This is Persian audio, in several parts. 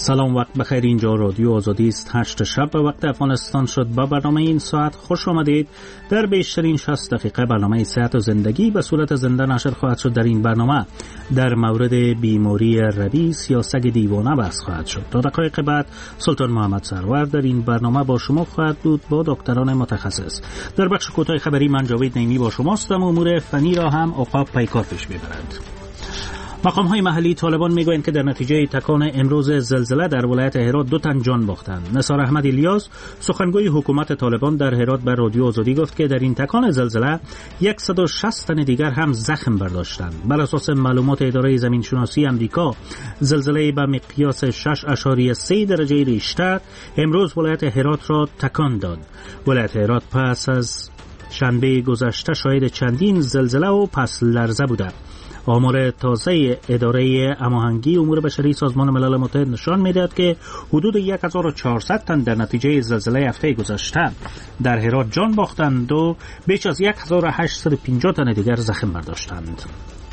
سلام، وقت بخیر. اینجا رادیو آزادی است. 8 شب به وقت افغانستان شد. با برنامه این ساعت خوش آمدید. در بیشترین 60 دقیقه برنامه صحت و زندگی به صورت زنده نشر خواهد شد. در این برنامه در مورد بیماری ربیس یا سگ دیوانه بحث خواهد شد. تا دقایق بعد سلطان محمد سرور در این برنامه با شما خواهد بود با دکتران متخصص. در بخش کوتاه خبری من جاوید نعیمی با شماستم. امور فنی را هم عقاب پیکار پیش میبرند. مقام‌های محلی طالبان میگویند که در نتیجه تکان امروز زلزله در ولایت هرات 2 تن جان باختند. نثار احمد الیاس، سخنگوی حکومت طالبان، در هرات بر رادیو آزادی گفت که در این تکان زلزله 160 تن دیگر هم زخم برداشتند. بر اساس معلومات اداره زمینشناسی آمریکا، زلزله به مقیاس 6.3 درجه ریشتر امروز ولایت هرات را تکان داد. ولایت هرات پس از شنبه گذشته شاهد چندین زلزله و پس لرزه بوده. آمار تازه اداره هماهنگی امور بشری سازمان ملل متحد نشان می‌دهد که حدود 1400 تن در نتیجه زلزله هفته گذشته در هرات جان باختند و بیش از 1850 تن دیگر زخم برداشتند.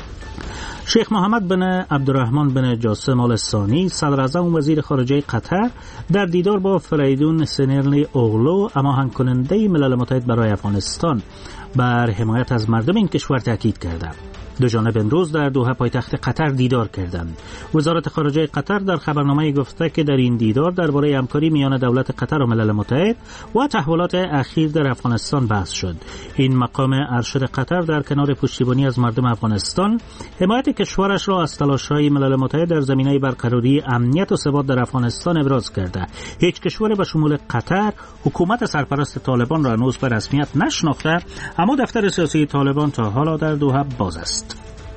شیخ محمد بن عبدالرحمن بن جاسم آل ثانی، صدر اعظم و وزیر خارجه قطر، در دیدار با فریدون سنرلی اوغلو، هماهنگ کننده ملل متحد برای افغانستان، بر حمایت از مردم این کشور تاکید کردند. دو جانب امروز در دوحه پایتخت قطر دیدار کردند. وزارت خارجه قطر در خبرنامه گفته که در این دیدار درباره همکاری میان دولت قطر و ملل متحد و تحولات اخیر در افغانستان بحث شد. این مقام ارشد قطر در کنار پشتیبانی از مردم افغانستان، حمایت کشورش را از تلاش‌های ملل متحد در زمینه برقراری امنیت و ثبات در افغانستان ابراز کرده. هیچ کشوری به شمول قطر حکومت سرپرست طالبان را هنوز به رسمیت نشناخته، اما دفتر سیاسی طالبان تا حالا در دوحه باز است.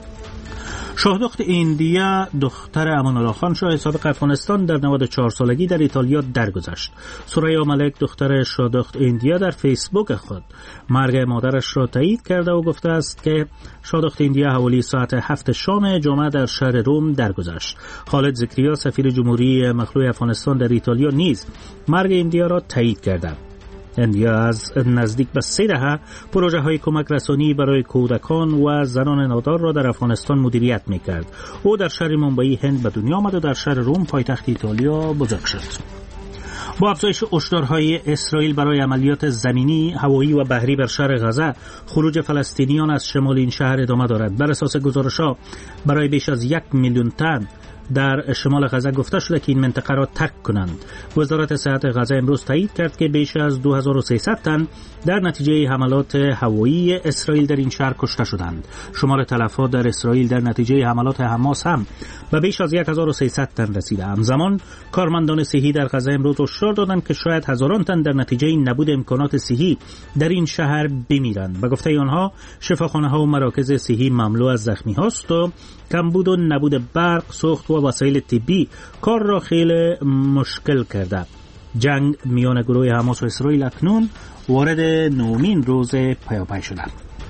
شاهدخت ایندیا، دختر امان الله خان، شاه سابق افغانستان، در 94 سالگی در ایتالیا درگذشت. ثریا ملک، دختر شاهدخت ایندیا، در فیسبوک خود مرگ مادرش را تایید کرده و گفته است که شاهدخت ایندیا حوالی ساعت 7 شام جمعه در شهر روم درگذشت. خالد ذکریا، سفیر جمهوری مخلوع افغانستان در ایتالیا، نیز مرگ ایندیا را تایید کرده. ایندیا از نزدیک به 3 دهه پروژه های کمک رسانی برای کودکان و زنان نادار را در افغانستان مدیریت میکرد. او در شهر مومبئی هند به دنیا آمد و در شهر روم پایتخت ایتالیا بزرگ شد. با افزایش هشدارهای اسرائیل برای عملیات زمینی، هوایی و بحری بر شهر غزه، خروج فلسطینیان از شمال این شهر ادامه دارد. بر اساس گزارش‌ها برای بیش از 1 میلیون تن در شمال غزه گفته شده که این منطقه را ترک کنند. وزارت صحت غزه امروز تایید کرد که بیش از 2300 تن در نتیجه حملات هوایی اسرائیل در این شهر کشته شدند. شمار تلفات در اسرائیل در نتیجه حملات حماس هم به بیش از 1300 تن رسیده. همزمان کارمندان صحی در غزه امروز هشدار دادند که شاید هزاران تن در نتیجه نبود امکانات صحی در این شهر بمیرند. به گفته آنها، شفاخانه‌ها و مراکز صحی مملو از زخمی هاست و کمبود و نبود برق، سوخت و وسایل طبی کار را خیلی مشکل کرده. جنگ میان گروه حماس و اسرائیل اکنون وارد 9مین روز پیاپی شده.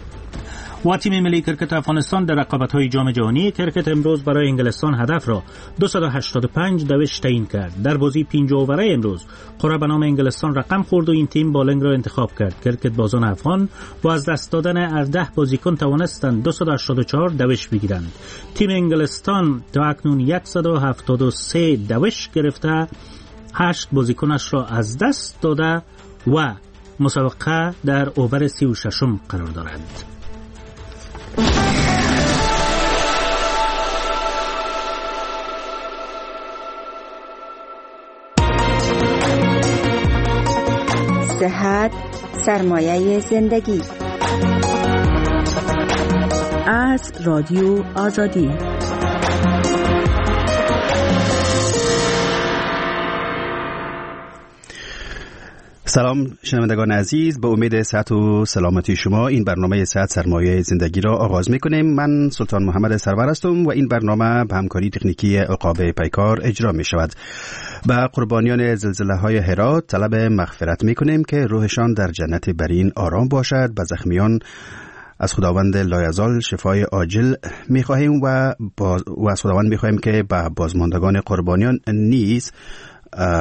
و تیم ملی کرکت افغانستان در رقابت‌های جام جهانی کرکت امروز برای انگلستان هدف را 285 دوش تعیین کرد. در بازی 5 اووره امروز قرعه به نام انگلستان رقم خورد و این تیم بالنگ را انتخاب کرد. کرکت بازان افغان با از دست دادن 18 بازیکن توانستند 284 دوش بگیرند. تیم انگلستان تا اکنون 173 دوش گرفته، 8 بازیکنش را از دست داده و مسابقه در اوور 36م قرار دارد. صحت سرمایه زندگی. از رادیو آزادی. سلام شنوندگان عزیز، به امید صحت و سلامتی شما این برنامه صحت سرمایه زندگی را آغاز می‌کنیم. من سلطان محمد سرور هستم و این برنامه به همکاری تکنیکی عقاب پیکار اجرا می‌شود. به قربانیان زلزله‌های هرات طلب مغفرت می‌کنیم که روحشان در جنت برین آرام باشد. به زخمیان از خداوند لایزال شفای عاجل می‌خواهیم و از خداوند می‌خواهیم که به بازماندگان قربانیان نیز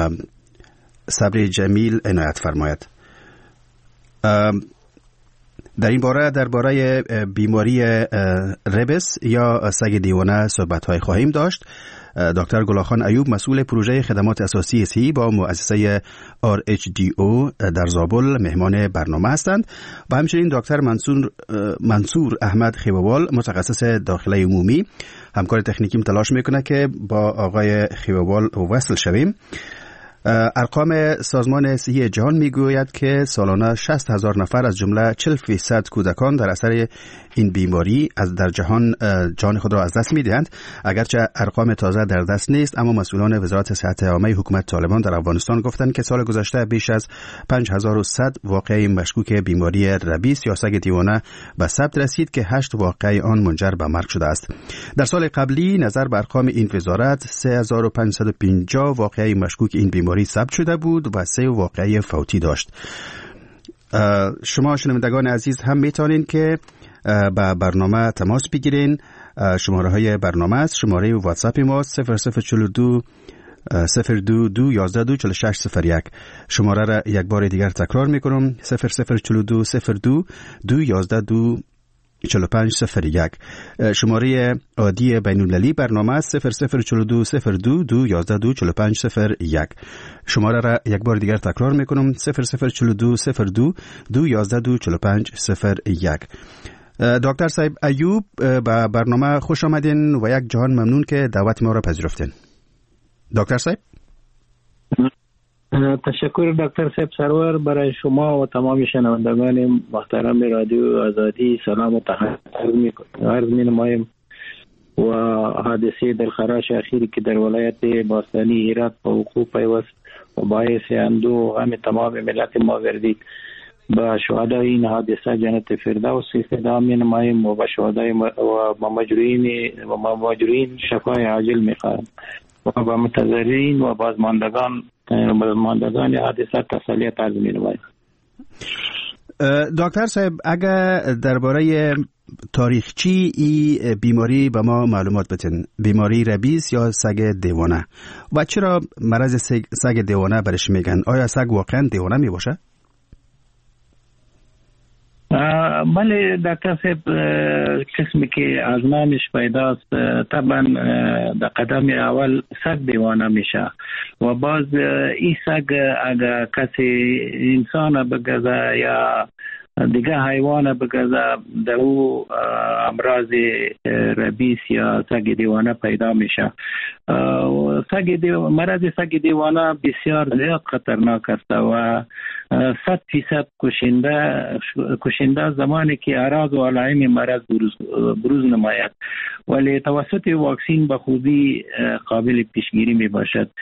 صبر جمیل عنایت فرماید. در این باره درباره بیماری ربس یا سگ دیوانه صحبت‌های خواهیم داشت. دکتر گلاخان ایوب مسئول پروژه خدمات اساسی صحی با مؤسسه RHDO در زابل مهمان برنامه هستند و همچنین دکتر منصور احمد خیووال متخصص داخله عمومی همکار تکنیکی تلاش میکنه که با آقای خیووال وصل شویم. ارقام سازمان صحی جهان میگوید که سالانه 60,000 نفر از جمله 40% کودکان در اثر این بیماری در جهان جان خود را از دست میدهند. اگرچه ارقام تازه در دست نیست، اما مسئولان وزارت صحت عامه حکومت طالبان در افغانستان گفتند که سال گذشته بیش از 5100 واقعه مشکوک بیماری ربیس یا سگ دیوانه به ثبت رسید که 8 واقعه آن منجر به مرگ شده است. در سال قبلی نظر به ارقام این وزارت 3550 واقعه مشکوک این بیماری ثبت شده بود و 3 واقعه فوتی داشت. شما شنوندگان عزیز هم میتونین که با برنامه تماس بگیرین. شماره های برنامه است. شماره واتساپ ما 0042 02 11 4601. شماره را یک بار دیگر تکرار میکنم 0042 02 11 4501. شماره عادی بین‌المللی برنامه است 0042 02 11 4501. شماره را یک بار دیگر تکرار میکنم 0042 02 11 4501. دکتر صاحب ایوب به برنامه خوش آمدین و یک جهان ممنون که دعوت ما را پذیرفتین. دکتر صاحب تشکر دکتر صاحب سرور. برای شما و تمام شنوندگان محترم رادیو آزادی سلام و تحیت عرض می‌نمایم و حادثه دلخراش اخیری که در ولایت باستانی هرات به وقوع پیوست و باعث اندوه و غم تمام ملت ما گردید. با شهدای این حادثه جنت فردوس فدا می‌نمایم و با شهدای و مجروحین شفای عاجل می‌خواهیم و با متضررین و بازماندگان حادثه تسلیت عرض می‌نمایم. دکتر صاحب اگر درباره تاریخچی ای بیماری به ما معلومات بتین، بیماری ربیس یا سگ دیوانه و چرا مرض سگ دیوانه برش میگن؟ آیا سگ واقعا دیوانه می باشه؟ بله دکتر صاحب، قسمی که از نامش پیداست طبعا در قدم اول سگ دیوانه میشه و باز این سگ اگر کسی انسان بگذه یا دیگه حیوان بگذه در او امراض ربیس یا سگ دیوانه پیدا میشه. مرض سگ دیوانه بسیار زیاد خطرناک است و 100% کشنده زمانی که اعراض و علائم مرض بروز نماید، ولی توسط واکسین به خوبی قابل پیشگیری می باشد.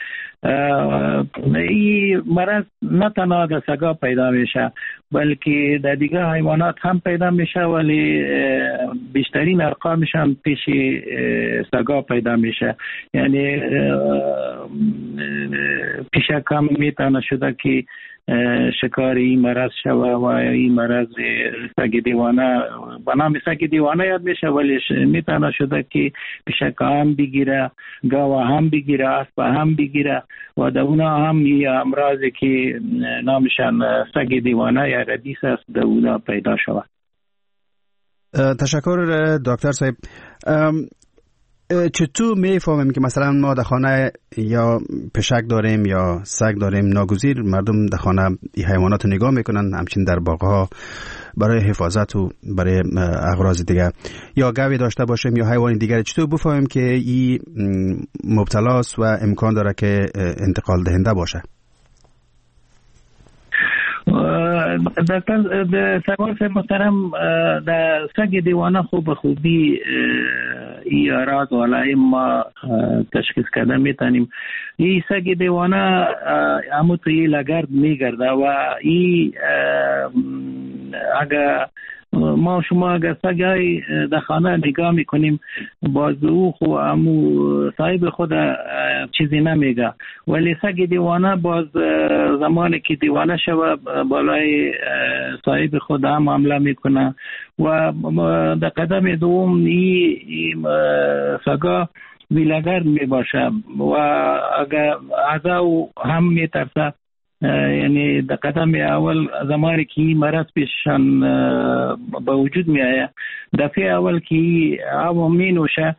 این مرض نه تنها در سگا پیدا میشه بلکه در دیگه حیوانات هم پیدا میشه، ولی بیشترین ارقامش هم پیش سگا پیدا میشه. یعنی پیش کم میتونه شده که شکار این مرض شوه و این مرض سگ دیوانه به نام سگ دیوانه یاد میشه، ولی میتونه شده که پیشک هم بگیره، گاوه هم بگیره، اسب هم بگیره و در اونا هم یه امراضی که نامشان سگ دیوانه یا ربیس است در اونا پیدا شوه. تشکر دکتر صاحب. چطور میفهمیم که مثلا ما در خانه یا پشک داریم یا سگ داریم؟ ناگزیر مردم در خانه این حیوانات رو نگاه میکنن، همچنین در باغ‌ها برای حفاظت و برای اغراض دیگه، یا گاوی داشته باشیم یا حیوان دیگر. چطور بفهمیم که این مبتلاست و امکان داره که انتقال دهنده باشه؟ دکتر سرور محترم، در سگ دیوانه خوبی ای اعراض و علائم ما تشخیص کرده میتونیم. این سگ دیوانه همون توی لگرد میگرده و این اگر ما شما اگر سگای در خانه نگاه میکنیم باز او خو امو صاحب خود چیزی نمیگه، ولی سگ دیوانه باز زمانی که دیوانه شوه بالای صاحب خود هم حمله میکنه و در قدم دوم این سگا ویلگرد میباشه و اگر از او هم میترسه یعنی در قدم اول زمانی که مرض پیششان به وجود می آید، دفعه اول که آب می نوشه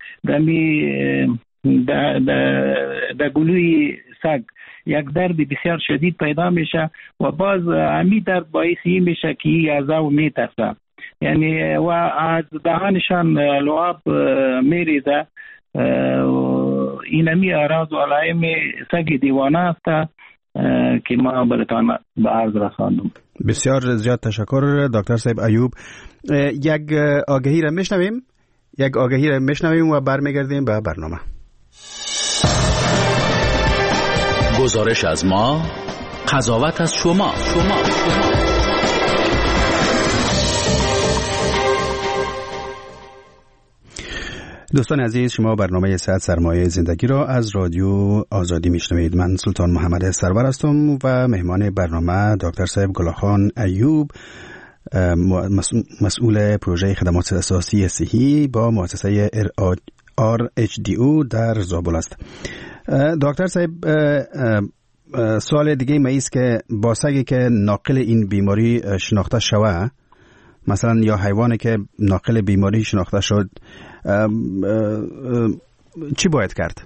در گلوی سگ یک درد بسیار شدید پیدا میشه و باز امی درد باعثی میشه که از او میترسه، یعنی و از دهانشان لعاب میریزه. اینمی اعراض و علائم سگ دیوانه است که ما براتان به عرض رساندم. بسیار زیاد تشکر دکتر صاحب ایوب. یک آگهی را میشنویم و برمیگردیم به برنامه. گزارش از ما، قضاوت از شما. دوستان عزیز، شما برنامه ساعت سرمایه زندگی را از رادیو آزادی میشنوید. من سلطان محمد سرور هستم و مهمان برنامه دکتر صاحب گلخان ایوب، مسئول پروژه خدمات اساسی صحی با مؤسسه RHDO در زابل است. دکتر صاحب، سوال دیگه ما است که با سگی که ناقل این بیماری شناخته شوه، مثلا یا حیوانی که ناقل بیماری شناخته شد، چی باید کرد؟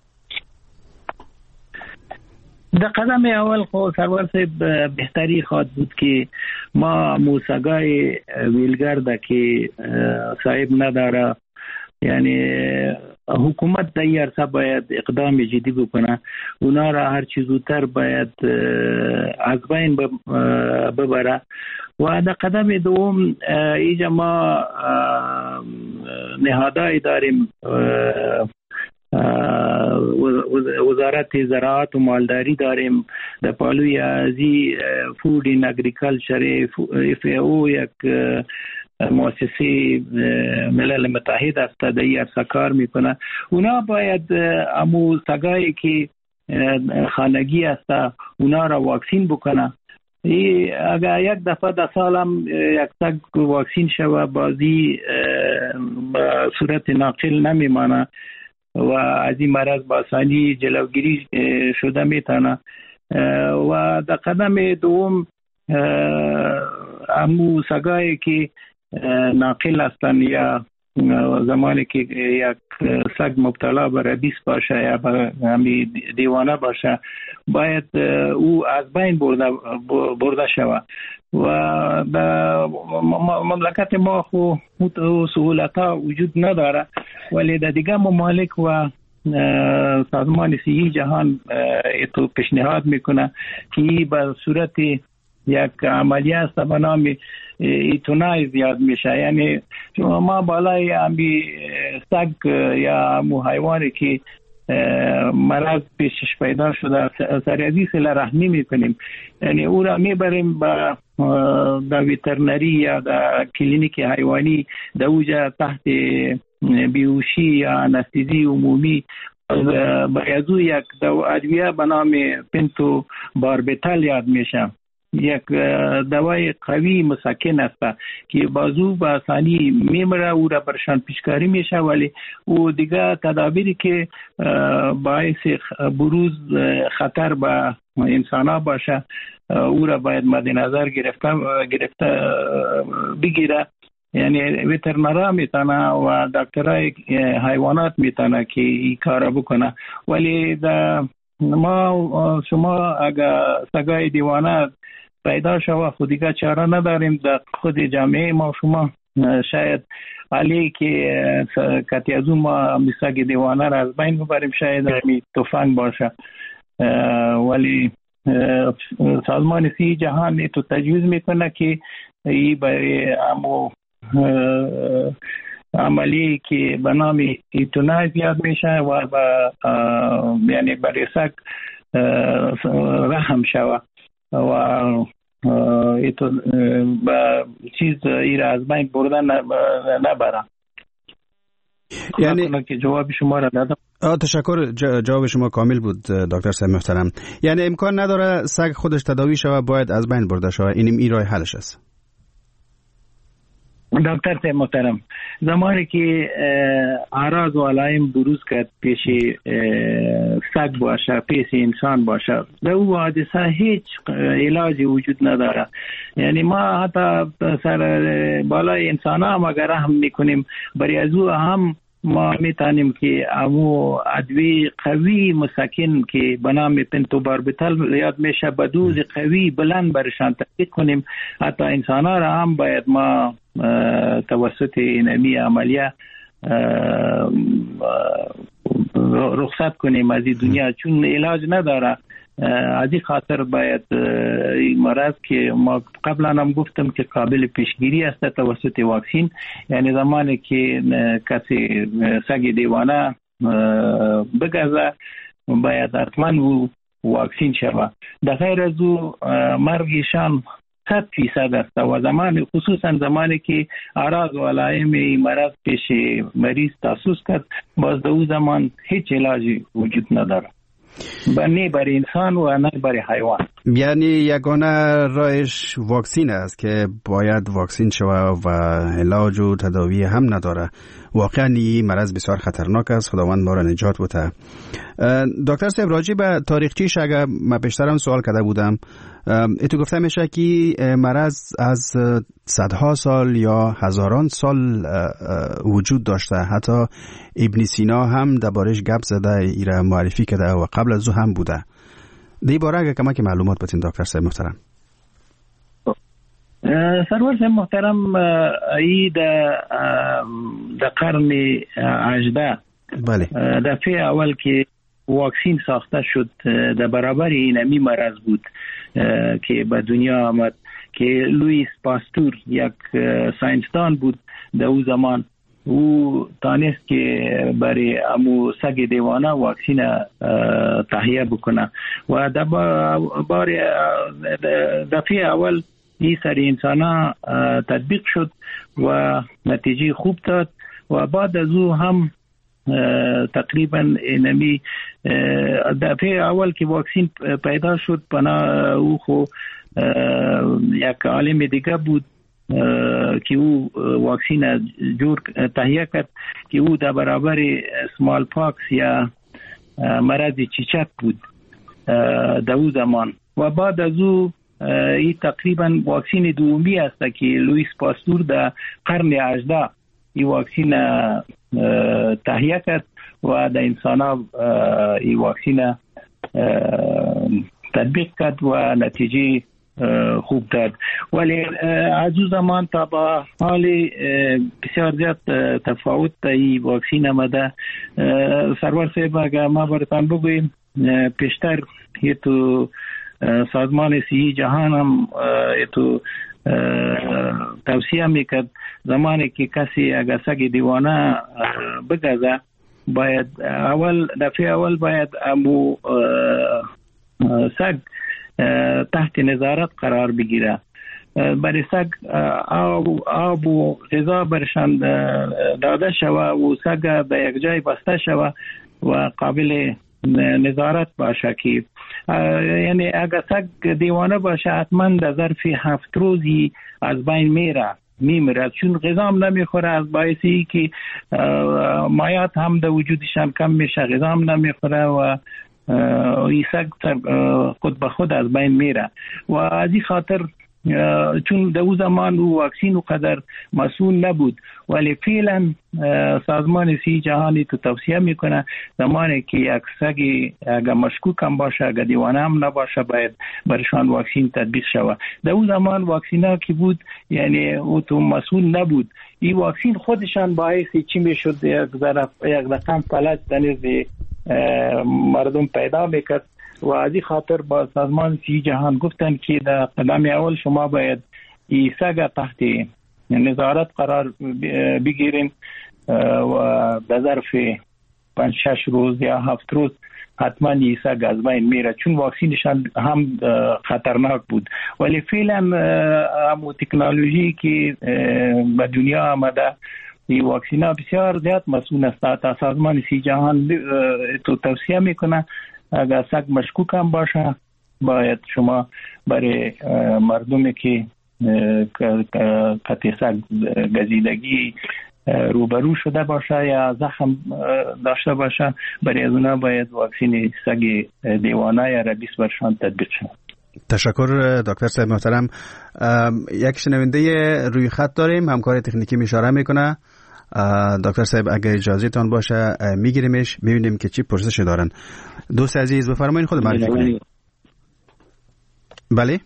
در قدم اول خود سرور صاحب بهتری خواهد بود که ما موسگای ویلگرده که صاحب نداره، یعنی حکومت در این عرصه باید اقدام جدی بکنه، اونا را هر چیز زودتر باید از بین ببره. و در قدم دوم اینجا ما نهادهایی داریم، وزارت زراعت و مالداری داریم، در پالوی ازی فود این اگریکلچر FAO یک مؤسسه ملل متحد است در این عرصه کار میکنه. اونا باید امو سگایی که خانگی است اونا را واکسین بکنه. اگر یک دفعه در سال هم یک سگ واکسین شوه بازی به صورت ناقل نمیمانه و از این مرض با آسانی جلوگیری شده میتونه. و در قدم دوم امو سگایی که ناقل هستند یا زمانی که یک سگ مبتلا به ربیس باشه یا به دیوانه باشه باید او از بین برده شود. و در مملکت ما خو سهولت ها وجود نداره، ولی در دیگه ممالک و سازمان صحی جهان تو پیشنهاد میکنه که به صورت یک عملیه است به نام ایتونای زیاد میشه، یعنی ما بالای امی سگ یا مو حیوانی که مرض پیشش پیدا شده سریعی سله رحمی میکنیم، یعنی او را میبریم با در ویترنری یا در کلینیک حیوانی در اوجا تحت بیهوشی یا انستزی عمومی بایدو یک ادویه به نام پنتو باربیتال یاد میشه، یک دوای قوی مسکن است که بازو با آسانی میمره او را برشان پیشکاری میشه، ولی او دیگه تدابیری که باعث بروز خطر به انسان ها باشه او را باید مد نظر گرفته بگیره. یعنی ویترنرها میتونه و دکترای حیوانات میتونه که این کار بکنه، ولی ما شما اگر سگای دیوانه پیدا شود خود دیگه چاره نداریم. در خود جامعه ما شما شاید علی که کتی از اون ما سگ دیوانه را از بین ببریم، شاید همی تفنگ باشه، ولی سازمان صحی جهان تو تجویز میکنه که ای برای امو عملی که به نام ایتونای زیاد میشه و یعنی برای سگ رحم شود و ایتو با چیز ایره از بین بردن نبرم. یعنی که جواب شما را دادم. تشکر، جواب شما کامل بود دکتر صاحب محترم. یعنی امکان نداره سگ خودش تداوی شود، باید از بین برده شود، این راه حلش است. دکتر صاحب محترم، زمانی که اعراض و علائم بروز کرد پیش سگ باشه، پیش انسان باشه، در او حادثه هیچ علاجی وجود نداره. یعنی ما حتی سر بالای انسان هم اگر رحم میکنیم، برای از او هم ما میتونیم که امو ادویه قوی مسکن که به نام پنتوباربیتال یاد میشه، به دوز قوی بلند برشان تطبیق کنیم. حتی انسان ها را هم باید ما توسط اینمی عملیه رخصت کنیم از این دنیا، چون علاج نداره. از این خاطر باید این مرض که ما قبلا هم گفتم که قابل پیشگیری است توسط واکسین. یعنی زمانی که کسی سگ دیوانه بگذه باید حتما او واکسین شود. در غیر از او مرگشان 100% است و زمان خصوصا زمانی که اعراض و علائم مرض پیش مریض تحسس کرد، باز در او زمان هیچ علاجی وجود نداره، نه برای انسان و نه برای حیوان. یعنی یگانه راهش واکسین است که باید واکسین شود و علاج و تداوی هم نداره. واقعا این مرض بسیار خطرناک است، خداوند ما را نجات بده. دکتر صاحب، راجع به تاریخچه‌اش اگر من پیشترم سوال کرده بودم، اتو گفته میشه که مرض از صدها سال یا هزاران سال وجود داشته. حتی ابن سینا هم دربارش گپ زده، ایره معرفی کرده و قبل از او هم بوده. دی باره اگر کمک معلومات بتین دکتر صاحب محترم. سرور صاحب محترم، ای در قرن 18 بله، دفعه اول که واکسین ساخته شد در برابر اینمی مرض بود که به دنیا آمد، که لوئیس پاستور یک ساینسدان بود در او زمان. او دانست که برای امو سگ دیوانه واکسین تهیه بکنه و در دفعه اول این سر انسان ها تطبیق شد و نتیجه خوب داد. و بعد از او هم تقریبا اینمی دفعه اول که واکسین پیدا شد، بنا او خو یک عالم دیگه بود که او واکسین جور تهیه کرد که او در برابر سمال پاکس یا مرض چیچک بود در او زمان. و بعد از او این تقریبا واکسین دومی است که لوئیس پاستور در قرن 18 این واکسین تهیه کرد و در انسان ها این واکسین تطبیق کرد و نتیجه خوب داد. ولی از او زمان تا با حال بسیار زیاد تفاوت این واکسین آمده. سرور صاحب اگر ما براتان بگویم، پیشتر یه تو سازمان صحی جهان هم تو توصیه میکرد زمانی که کسی اگر سگ دیوانه بگذه، باید دفعه اول باید امو سگ تحت نظارت قرار بگیره. برای سگ آب و غذا برشان داده شود و سگ به یک جای بسته شود و قابل نظارت باشه. که یعنی اگر سگ دیوانه باشه حتما در ظرف 7 روزی از بین میمیره، چون غذا هم نمیخوره، از باعثی که مایات هم در وجودشان کم میشه، غذا هم نمیخوره و این سگ خود به خود از بین میره. و از این خاطر چون در او زمان او واکسین و قدر مسئول نبود، ولی فعلا سازمان صحی جهانی تو توصیه میکنه زمانی که یک سگی اگر مشکوک هم باشه، اگر دیوانه هم نباشه، باید برشان واکسین تطبیق شود. در او زمان واکسین ها که بود یعنی او تو مسئول نبود، این واکسین خودشان باعثی چی میشد یک رقم فلج دنیز مردم پیدا میکرد. و از این خاطر با سازمان صحی جهان گفتن که در قدم اول شما باید این سگ تحت نظارت قرار بگیرین و در ظرف 5-6 روز یا 7 روز حتما این سگ از بین میره، چون واکسینشان هم خطرناک بود. ولی فعلا همون تکنولوژی که به دنیا آمده، این واکسین ها بسیار زیاد مسئول است. تا سازمان صحی جهان تو توصیه میکنه اگر سگ مشکوک هم باشه، باید شما برای مردمی که قطع سگ گزیدگی روبرو شده باشه یا زخم داشته باشه، برای از اونا باید واکسین سگ دیوانه یا ربیس برشان تطبیق شد. تشکر دکتر صاحب محترم. یک شنونده روی خط داریم، همکار تکنیکی اشاره میکنه. دکتر صاحب اگر اجازه تان باشه میگیریمش ببینیم که چی پرسش دارن. دوست عزیز بفرمایید خود معرفی کنید. بله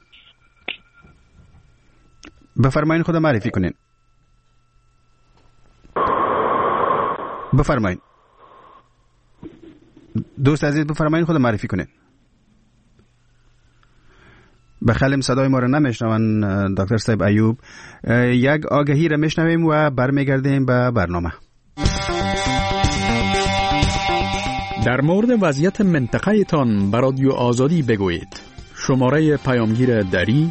بفرمایید خود معرفی کنین. بفرمایید دوست عزیز، بفرمایید خود معرفی کنین. بخلیم صدای ما رو نمیشنون دکتر صاحب ایوب. یک آگهی رو میشنویم و برمیگردیم به برنامه. در مورد وضعیت منطقه تان به رادیو آزادی بگویید. شماره پیامگیر دری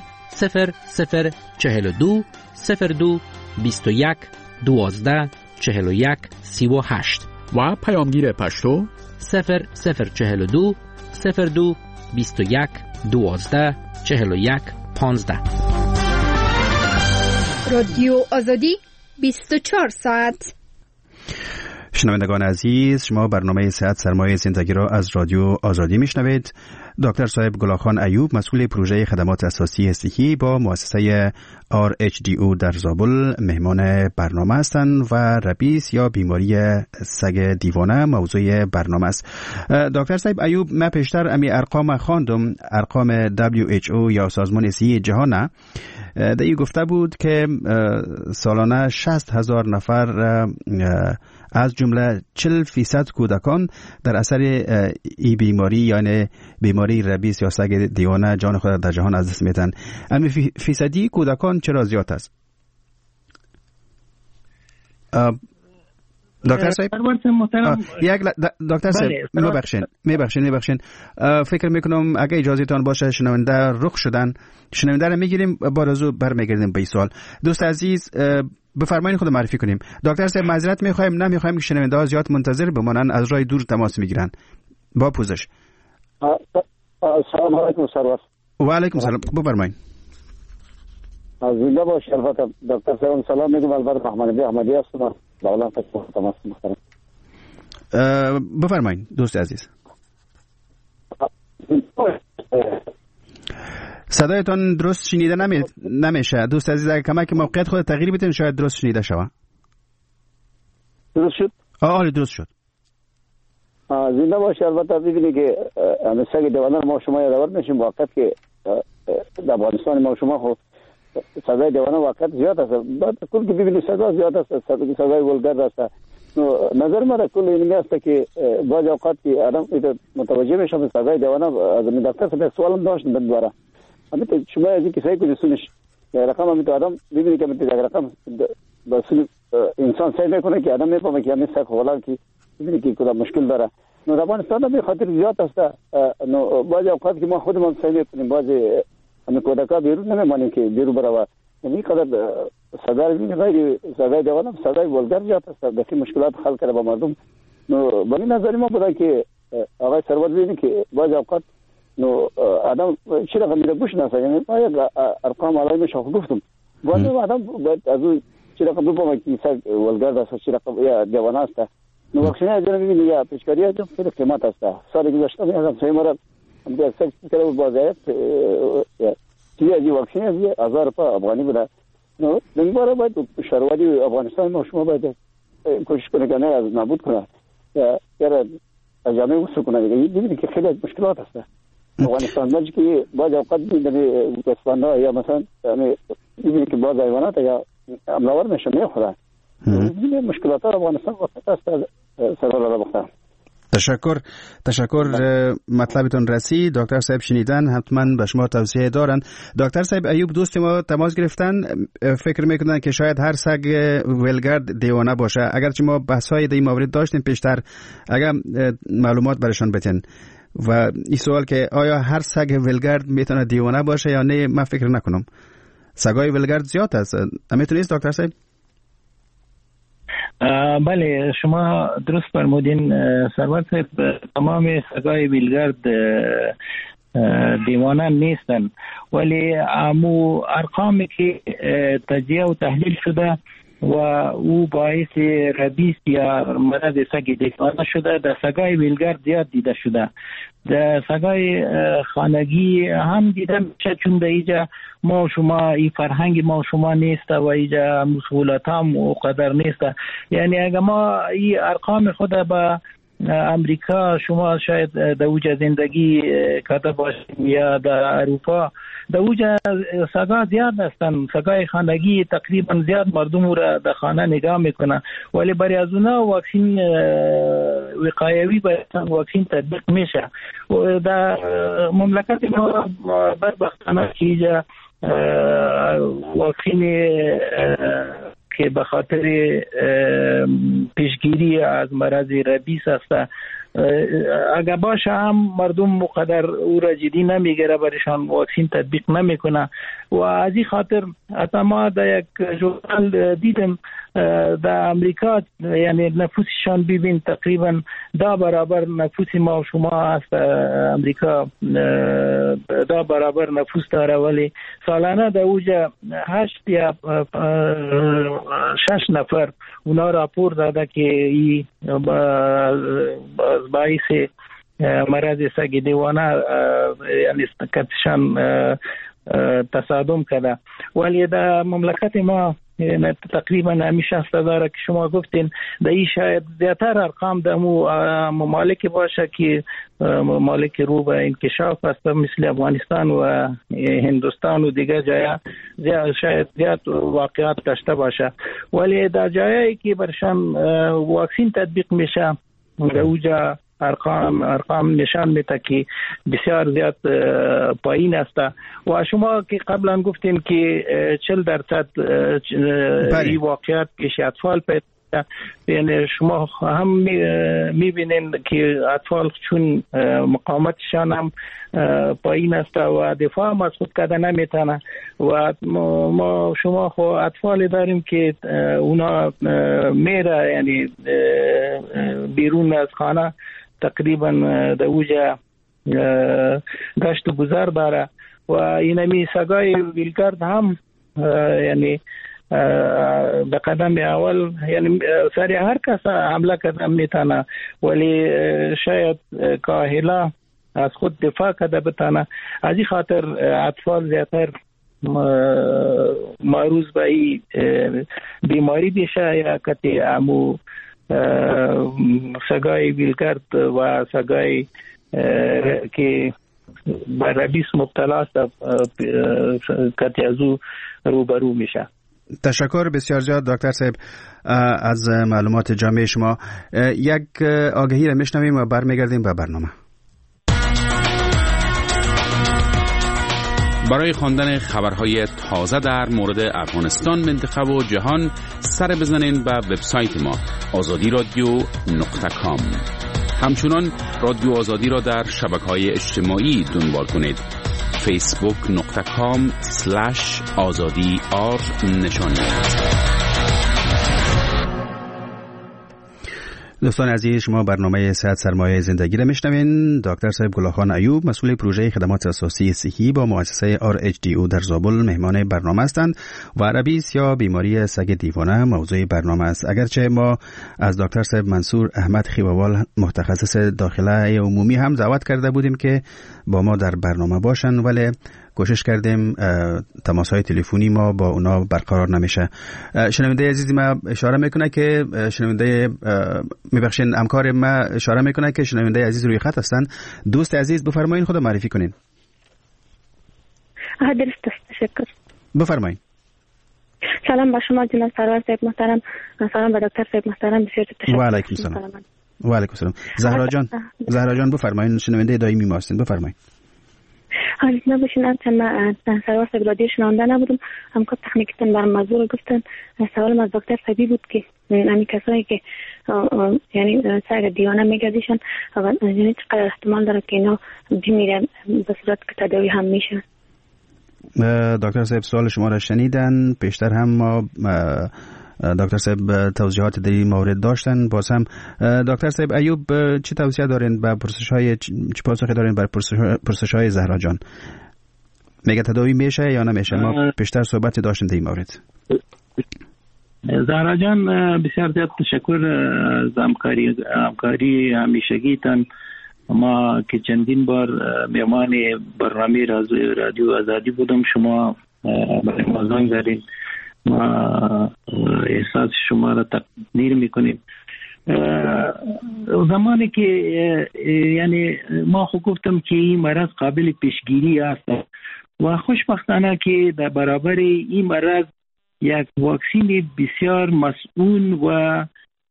0042 02 21 12 41 38 و پیامگیر پشتو 0042 02 21 12 41 15. رادیو آزادی 24 ساعت. شنوندگان عزیز، شما برنامه صحت سرمایه زندگی را از رادیو آزادی میشنوید. دکتر صاحب گلاخان ایوب مسئول پروژه خدمات اساسی هستگی با مؤسسه RHDO در زابل مهمان برنامه هستند و ربیس یا بیماری سگ دیوانه موضوع برنامه است. دکتر صاحب ایوب، من پیشتر امی ارقام خواندم، ارقام WHO یا سازمان صحی جهان دایی گفته بود که سالانه 60,000 نفر از جمله 40% کودکان در اثر ای بیماری یعنی بیماری ربیس یا سگ دیوانه جان خود در جهان از دست میدن. اما فیصدی کودکان چرا زیاد است؟ دکتر صاحب دکتر صاحب میبخشین فکر میکنم اگه اجازه تان باشه شنونده رخ شدن، شنونده رو میگیریم بارزو برمیگردیم به این سوال. دوست عزیز بفرمایید خود معرفی کنیم. دکتر صاحب معذرت میخوایم نمیخوایم که شنونده ها زیاد منتظر بمانن، از راه دور تماس میگیرن. با پوزش. سلام علیکم سرور. و علیکم سلام، بفرمایید. زنده باش. البته دکتر صاحب سلام میگم. البته محمد احمدی هستم. بالا تماس میگیرم. بفرمایید دوست عزیز. صدایتان درست شنیده نمیشه. دوست عزیز اگه کمک موقعیت خود تغییر بدین شاید درست شنیده شود. درست شد؟ آره درست شد. زنده باشه. البته ببینید که سگ دیوانه ما شما یادآور میشیم واقعا که در افغانستان ما شما خو سزای دیوانه واقعا زیاد است. بعد کل که ببینید سزا زیاد است، سزای ولگرد است. نظر من کل این است که بعض اوقات که آدم متوجه میشه به سزای دیوانه. از دکتر صاحب سوالم داشت دوباره همین شما از اینکه سعی کنید سونش رقم همین آدم ببینید که همین رقم بسیار انسان سعی میکنه که آدم میفهمه که همین سگ حالا که ببینید که کدام مشکل داره. نو افغانستان به خاطر زیاد است. نو بعض اوقات که ما خودمون سعی میکنیم بعض همین کودکا بیرون نمیمانیم که بیرون برای یعنی قدر سزای غیر سزای دیوانه سزای ولگرد زیاد است. دکی مشکلات حل کنه با مردم. نو به نظر ما بود که آقای سرور ببینید که بعض اوقات نو آدم چی رقم میره گوش نسا. یعنی ما یک ارقام علای میشه گفتم بعض آدم باید از اون چی رقم بفهمه که سگ ولگرد است چی رقم یا دیوانه است. نو واکسینه از جنبی ببینید یا پیشکاری از خیلی قیمت است. سال گذشته میادم سه مره در سگ کرده بازایت چیزی از واکسینه از 1000 روپیه افغانی بوده. نو دنباره باید شهروندی افغانستان ما شما باید کوشش کنه که نه از نابود کنه یا از جامعه وصول کنه. دیگه که خیلی مشکلات است افغانستان ماجی که بعض اوقات میدونی گسفنده یا مثلا میبینی که بعض حیوانات یا املاور میشه میخوره. مشکلات افغانستان وقت است. سرور را بخیر. تشکر مطلبتون رسید. دکتر صاحب شنیدن، حتما به شما توصیه دارن. دکتر صاحب ایوب دوست ما تماس گرفتن، فکر میکنن که شاید هر سگ ولگرد دیوانه باشه. اگرچه ما بحث‌های در این مورد داشتیم پیشتر، اگر معلومات برشان بتین. و این سوال که آیا هر سگ ولگرد میتونه دیوانه باشه یا نه، من فکر نکنم. سگای ولگرد زیاد است. میتونید دکتر صاحب؟ بله شما درست فرمودین سرور صاحب. تمام سگای ولگرد دیوانه نیستن، ولی امو ارقامی که تجزیه و تحلیل شده و او باعث ربیس یا مرض سگ دیوانه شده. در سگای ویلگرد زیاد دیده شده. در سگای خانگی هم دیده میشه، چون در اینجا ما شما این فرهنگ ما شما نیست و اینجا مسئولات هم و قدر نیست. یعنی اگر ما این ارقام خود به امریکا شما شاید در اوج زندگی کرده باشید یا در اروپا، در اوج سگا زیاد هستن. سگای خانگی تقریبا زیاد مردم را در خانه نگاه میکنن، ولی برای از اونا واکسین وقایوی باید واکسین تطبیق میشه. و در مملکت ما بدبختانه که اینجا واکسین که به خاطر پیشگیری از مرض ربیس است، اگر باشه هم مردم مقدر او را جدی نمیگیره، برایشان واکسین تطبیق نمیکنه. و از این خاطر حتی ما در یک ژورنال دیدم در امریکا، یعنی نفوسشان ببین تقریبا 10 برابر نفوس ما و شما است. امریکا 10 برابر نفوس داره، ولی سالانه در اوج 8 یا 6 نفر اونا راپور داده که این باعث مرض سگ دیوانه یعنی کتشان تصادم کرده. ولی در مملکت ما تقریبا همیشه است داره که شما گفتین در این شاید زیادتر ارقام در ممالک باشه که ممالک رو به انکشاف است، مثل افغانستان و هندوستان و دیگر جای شاید زیاد واقعات داشته باشه. ولی در جایی که برشان واکسین تطبیق میشه در اوجا ارقام نشان میده که بسیار زیاد پایین است. و شما که قبلا گفتین که 40% این واقعیت پیش اطفال پیدا، یعنی شما هم میبینین که اطفال چون مقاومتشان هم پایین است و دفاع هم از خود کرده نمیتونه. و ما شما خو اطفال داریم که اونا میره یعنی بیرون از خانه تقریبا در اوج گشت و گذار داره. و اینمی سگای ویلگرد هم یعنی به قدم اول یعنی سری هر کس حمله کردن میتونه، ولی شاید کاهلا از خود دفاع کرده بتانه. از این خاطر اطفال زیادتر معروض به این بیماری بشه یا کتی امو سگای ویلگرد و سگای که به ربیس مبتلا است کتی از او روبرو میشه. تشکر بسیار زیاد دکتر صاحب از معلومات جامع شما. یک آگهی را میشنویم و برمیگردیم به برنامه. برای خواندن خبرهای تازه در مورد افغانستان، منطقه و جهان سر بزنین به وبسایت ما azadi.radio.com. همچنان رادیو آزادی را در شبکه‌های اجتماعی دنبال کنید. facebook.com/azadi_r نشان دهید. دوستان عزیز، شما برنامه صحت سرمایه زندگی را میشنوین. دکتر صاحب گلخان ایوب، مسئول پروژه خدمات اساسی صحی با مؤسسه RHDO در زابل مهمان برنامه هستند و ربیس یا بیماری سگ دیوانه موضوع برنامه است. اگرچه ما از دکتر صاحب منصور احمد خیووال متخصص داخله عمومی هم دعوت کرده بودیم که با ما در برنامه باشن، ولی کوشش کردیم تماس‌های تلفنی ما با اونا برقرار نمیشه. شنونده عزیزی ما اشاره میکنه که میبخشین همکار ما اشاره میکنه که شنونده عزیز روی خط هستن. دوست عزیز بفرمایید خود معرفی کنین. درست است، تشکر. بفرمایید. سلام با شما جناب سرور صاحب محترم. سلام به دکتر صاحب محترم. بسیار تشکر. و علیکم السلام. و علیکم السلام. زهرا جان بفرمایید، شنونده دائمی ما هستین، بفرمایید. حالی نباشین چند ما سوار صاحب رادیو شنونده نبودم، همکار تکنیکتن برام موضوع گفتن. سوالم از دکتر صاحبی بود که یعنی کسایی که یعنی سگ دیوانه میگردیشن یعنی چقدر احتمال داره که اینا بمیرن به صورت که تداوی هم میشن. دکتر صاحب سوال شما را شنیدن. پیشتر هم ما دکتر صاحب توضیحات در این مورد داشتن. باز هم دکتر صاحب ایوب چه توصیه دارین به پرسش‌های چه پاسخی دارین بر پرسش‌های زهرا جان؟ میگه تداوی میشه یا نمیشه؟ ما پیشتر صحبت داشتیم در این مورد. زهرا جان بسیار زیاد تشکر از همکاری همیشگیتان. ما که چندین بار مهمان برنامه رادیو آزادی بودم، شما برای ما زنگ زدید، ما احساس شما را تقدیر میکنیم. زمانی که یعنی ما خود گفتم که این مرض قابل پیشگیری است و خوشبختانه که در برابر این مرض یک واکسین بسیار مسئول و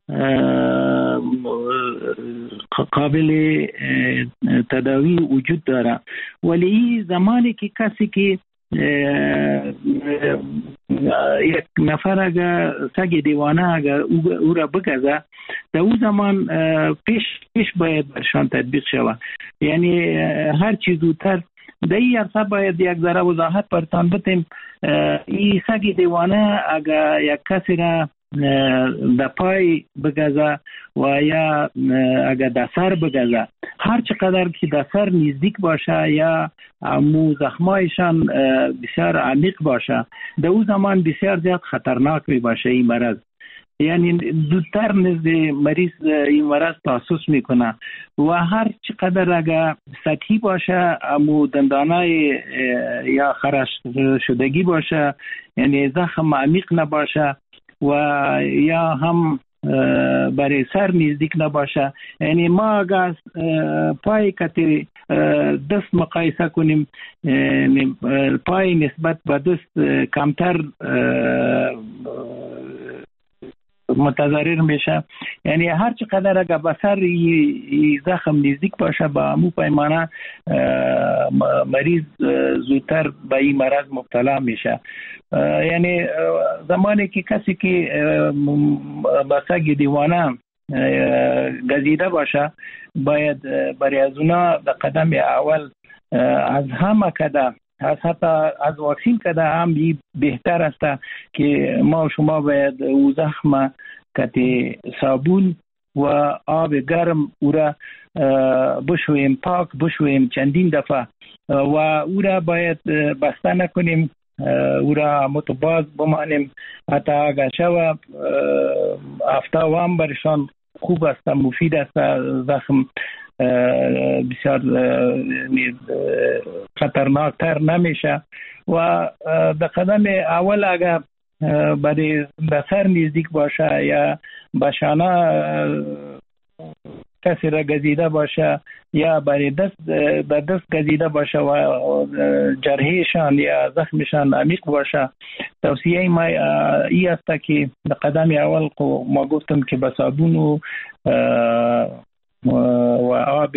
قابل تداوی وجود داره. ولی زمانی که کسی که یک نفر اگر سگ دیوانه اگر او را بگذه، در او زمان پیش باید برشان تطبیق شود. یعنی هر چیز زودتر در این عرصه باید یک ذره وضاحت برتان بتیم. این سگ دیوانه اگر یک کسی را در پای بگذه و یا اگر در سر بگذه، هر چقدر که در سر نزدیک باشه یا مو زخمایشان بسیار عمیق باشه، در او زمان بسیار زیاد خطرناک می باشه این مرض. یعنی زودتر نزد مریض این مرض تاسوس میکنه و هر چقدر اگر سطحی باشه، امو دندانه یا خرش شدگی باشه، یعنی زخم عمیق نباشه و یا هم برای سر نزدیک نباشه. یعنی ما اگر پای کتی دست مقایسه کنیم، پای نسبت به دست کمتر متضرر میشه. یعنی هر چقدر اگر به سر زخم نزدیک باشه با امو پیمانه مریض زودتر به این مرض مبتلا میشه. یعنی زمانی که کسی که با سگ دیوانه گزیده باشه، باید برای از اونا در قدم اول از همه کده، از حتی از واکسین کده هم بهتر است که ما و شما باید او زخم کتی صابون و آب گرم او را بشویم، پاک بشویم چندین دفعه و او را باید بسته نکنیم، او را متباز بمانیم حتی اگر شود هفته و هم برشان خوب است، مفید است. زخم بسیار خطرناکتر نمیشه و در قدم اول اگر برای سر نزدیک باشه یا بشانه کسی را گزیده باشه یا برای دست گزیده باشه و جرحشان یا زخمشان عمیق باشه، توصیه ما ای است که در قدم اول ما گفتم که با صابون و آب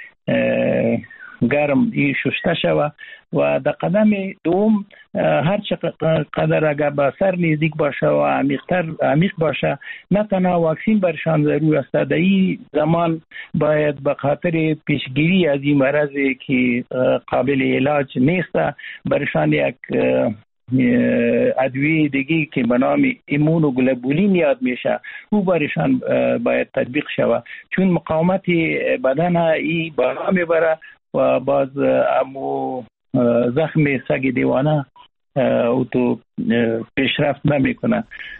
گرم شسته شود و در قدم دوم هر چقدر اگر به سر نزدیک باشه و عمیق باشه، نه تنها واکسین برشان ضرور است، در این زمان باید به خاطر پیشگیری از این مرضی که قابل علاج نیست برشان یک ادویه دیگه که به نام ایمونوگلوبولین یاد میشه، او برشان باید تطبیق شود، چون مقاومت بدن ای بالا میبره و باز امو زخم سگ دیوانه او تو پیشرفت نمیکنه.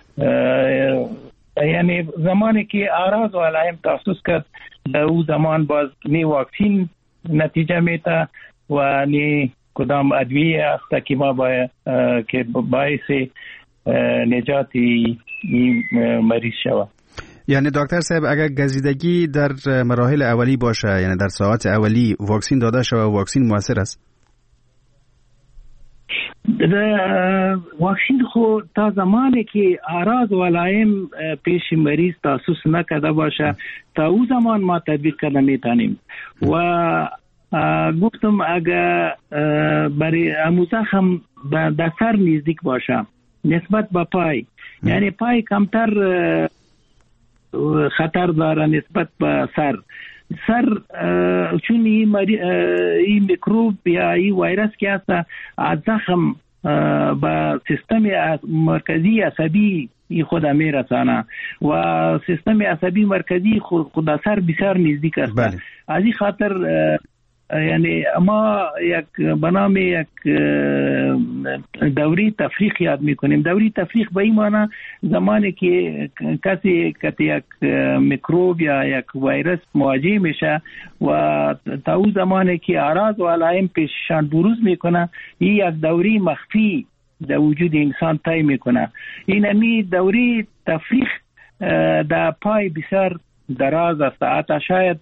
یعنی زمانی که اعراض و علائم تحسس کرد، او زمان باز نی واکسین نتیجه میده و نی کدام ادویه است که ما باید که باعث نجات این مریض شود. یعنی دکتر صاحب اگر گزیدگی در مراحل اولی باشه، یعنی در ساعات اولی واکسین داده شود، واکسین موثر است؟ واکسین خو تا زمانی که اعراض و علائم پیش مریض تحسس نکرده باشه، تا او زمان ما تطبیق کرده میتونیم. و گفتم اگر برای زخم در سر نزدیک باشه نسبت به پای، یعنی پای کمتر خطر داره نسبت به سر چون این میکروب یا این ویروس که هست از زخم به سیستم مرکزی عصبی خود میرسانه و سیستم عصبی مرکزی خود سر بسیار نزدیک است. از این خاطر یعنی ما یک بنامه یک دوری تفریق یاد میکنیم. دوری تفریق به این معنی زمانی که کسی یک میکروب یا یک ویروس مواجه میشه و تا اون زمانی که اعراض و علائم پیششان بروز میکنه، این یک دوری مخفی در وجود انسان طی میکنه. این امی دوری تفریق در پای بسیار دراز است، حتی شاید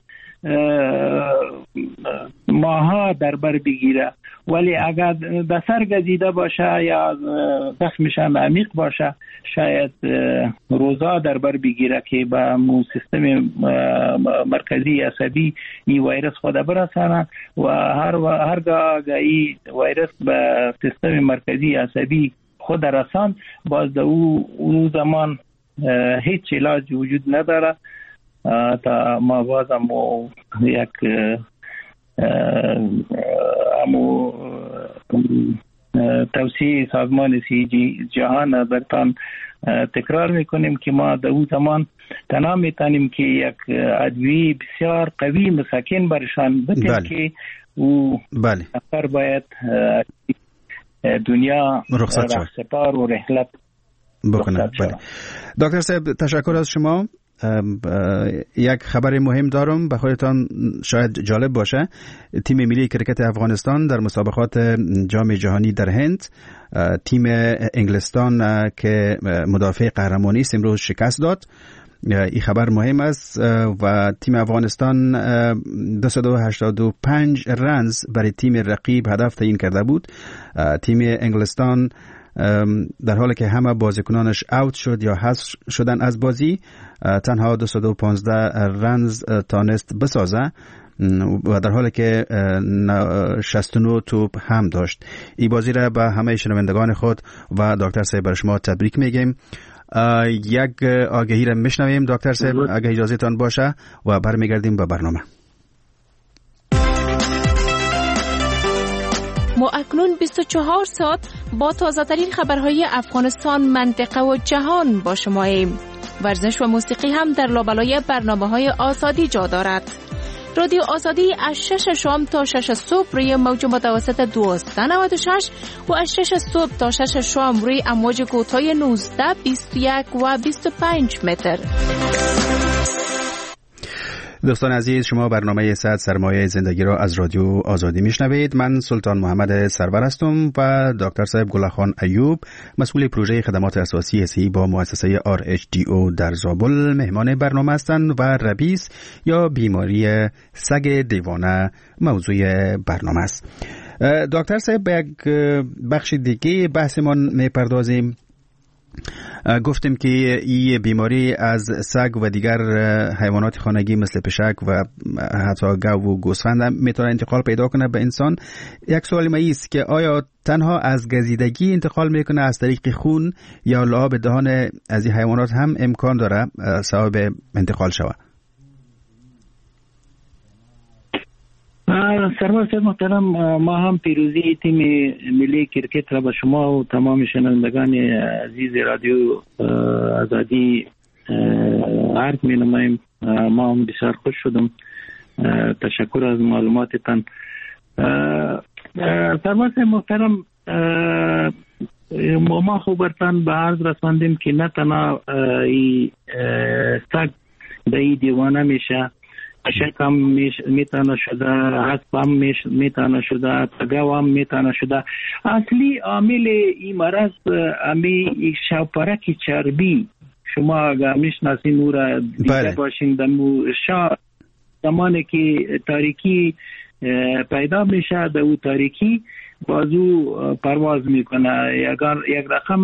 ماها در بر بگیره، ولی اگر در سر گزیده باشه یا زخمشان عمیق باشه شاید روزا در بر بگیره که به سیستم مرکزی عصبی این ویروس خود برسانه و هرگاه این ویروس به سیستم مرکزی عصبی خود رسان، باز در او زمان هیچ علاج وجود نداره تا ما باز یک توصیه سازمان صحت جهان برتان تکرار میکنیم که ما در اون زمان تنها میتونیم که یک ادویه بسیار قوی مسکن برشان بدیم که او نفر باید دنیا رهسپار و رحلت بکنه. دکتر صاحب تشکر از شما. یک خبر مهم دارم به خودتان شاید جالب باشه. تیم ملی کرکت افغانستان در مسابقات جام جهانی در هند تیم انگلستان که مدافع قهرمانی است امروز شکست داد. این خبر مهم است و تیم افغانستان 285 رنز برای تیم رقیب هدف تعیین کرده بود. تیم انگلستان در حالی که همه بازیکنانش اوت شد یا حذف شدن از بازی، تنها 215 رنز تانست بسازه و در حالی که 69 توپ هم داشت. این بازی را به همه شنوندگان خود و دکتر صاحب برای شما تبریک میگیم. یک آگهی را میشنویم دکتر صاحب اگه اجازه تان باشه و برمیگردیم به برنامه. ما اکنون 24 ساعت با تازه ترین خبرهای افغانستان، منطقه و جهان با شماییم. ورزش و موسیقی هم در لابلای برنامه‌های آزادی جا دارد. رادیو آزادی از 6 شام تا 6 صبح روی موج متوسط 1296 و از 6 صبح تا 6 شام روی امواج کوتاه 19، 21 و 25 متر. دوستان عزیز، شما برنامه 100 سرمایه زندگی را از رادیو آزادی میشنوید. من سلطان محمد سرور هستم و دکتر صاحب گلخان ایوب، مسئول پروژه خدمات اساسی حسی با مؤسسه RHDO در زابل مهمان برنامه هستند و ربیس یا بیماری سگ دیوانه موضوع برنامه است. دکتر صاحب به یک بخش دیگه بحثمان میپردازیم. گفتیم که این بیماری از سگ و دیگر حیوانات خانگی مثل پشک و حتی گاو و گوسفند میتونه انتقال پیدا کنه به انسان. یک سوال ما است که آیا تنها از گزیدگی انتقال میکنه، از طریق خون یا لعاب دهان از این حیوانات هم امکان داره سبب انتقال شود؟ سرور صاحب محترم، ما هم پیروزی تیم ملی کرکت را به شما و تمام شنوندگان عزیز رادیو آزادی عرض می نماییم. ما هم بسیار خوش شدم. تشکر از معلوماتتان. سرور صاحب محترم، ما خبرتان به عرض رساندیم که نه تنها سگ به این دیوانه میشه، پشک هم میتونه شده، اسب هم میتونه شده، گاو هم میتونه شده. اصلی عامل این مرض امی شاپرک چربی، شما اگر میشناسین او را دیده باشین، زمانی که تاریکی پیدا میشه در او تاریکی بازو پرواز میکنه، یک رقم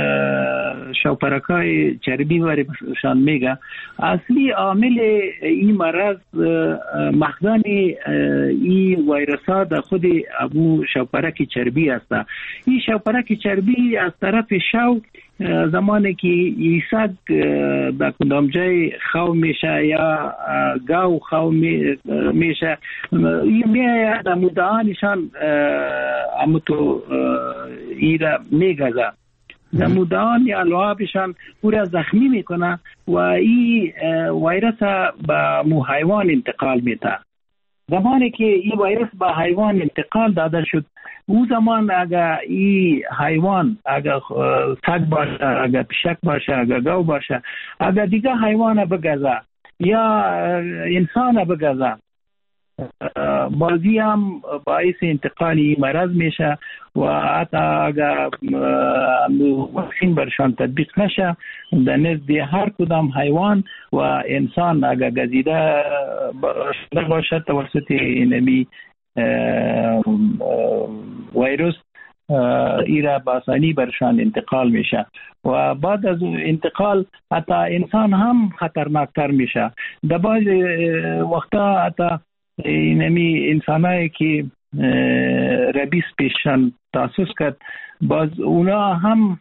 شاپرکای چربی وارشان میگه. اصلی عامل این مرض مخزن این ویروس ها در خود ابو شاپرک چربی است. این شاپرک چربی از طرف شو زمانی که این سگ در کدام جای خو میشه یا گاو خو میشه، این میاد در مدعانشان امتو ایره میگذه، در مدعان یا لعابشان او را زخمی میکنه و این ویروس به مو حیوان انتقال میده. زمانی که این ویروس به حیوان انتقال داده شد، او زمان اگر این حیوان، اگر سگ باشه، اگر پشک باشه، اگر گاو باشه، اگر دیگه حیوان بگزه یا انسان بگزه، بازی هم باعث انتقال این مرض میشه و حتی اگر واکسین برشان تطبیق نشه در نزد هر کدام حیوان و انسان اگر گزیده باشد توسط اینمی ویروس، ایرا باسانی برشان انتقال میشه و بعد از انتقال حتی انسان هم خطرناکتر میشه. در بعض وقتا حتی اینمی انسانایی که ربیس پیششان تاسوس کرد، باز اونا هم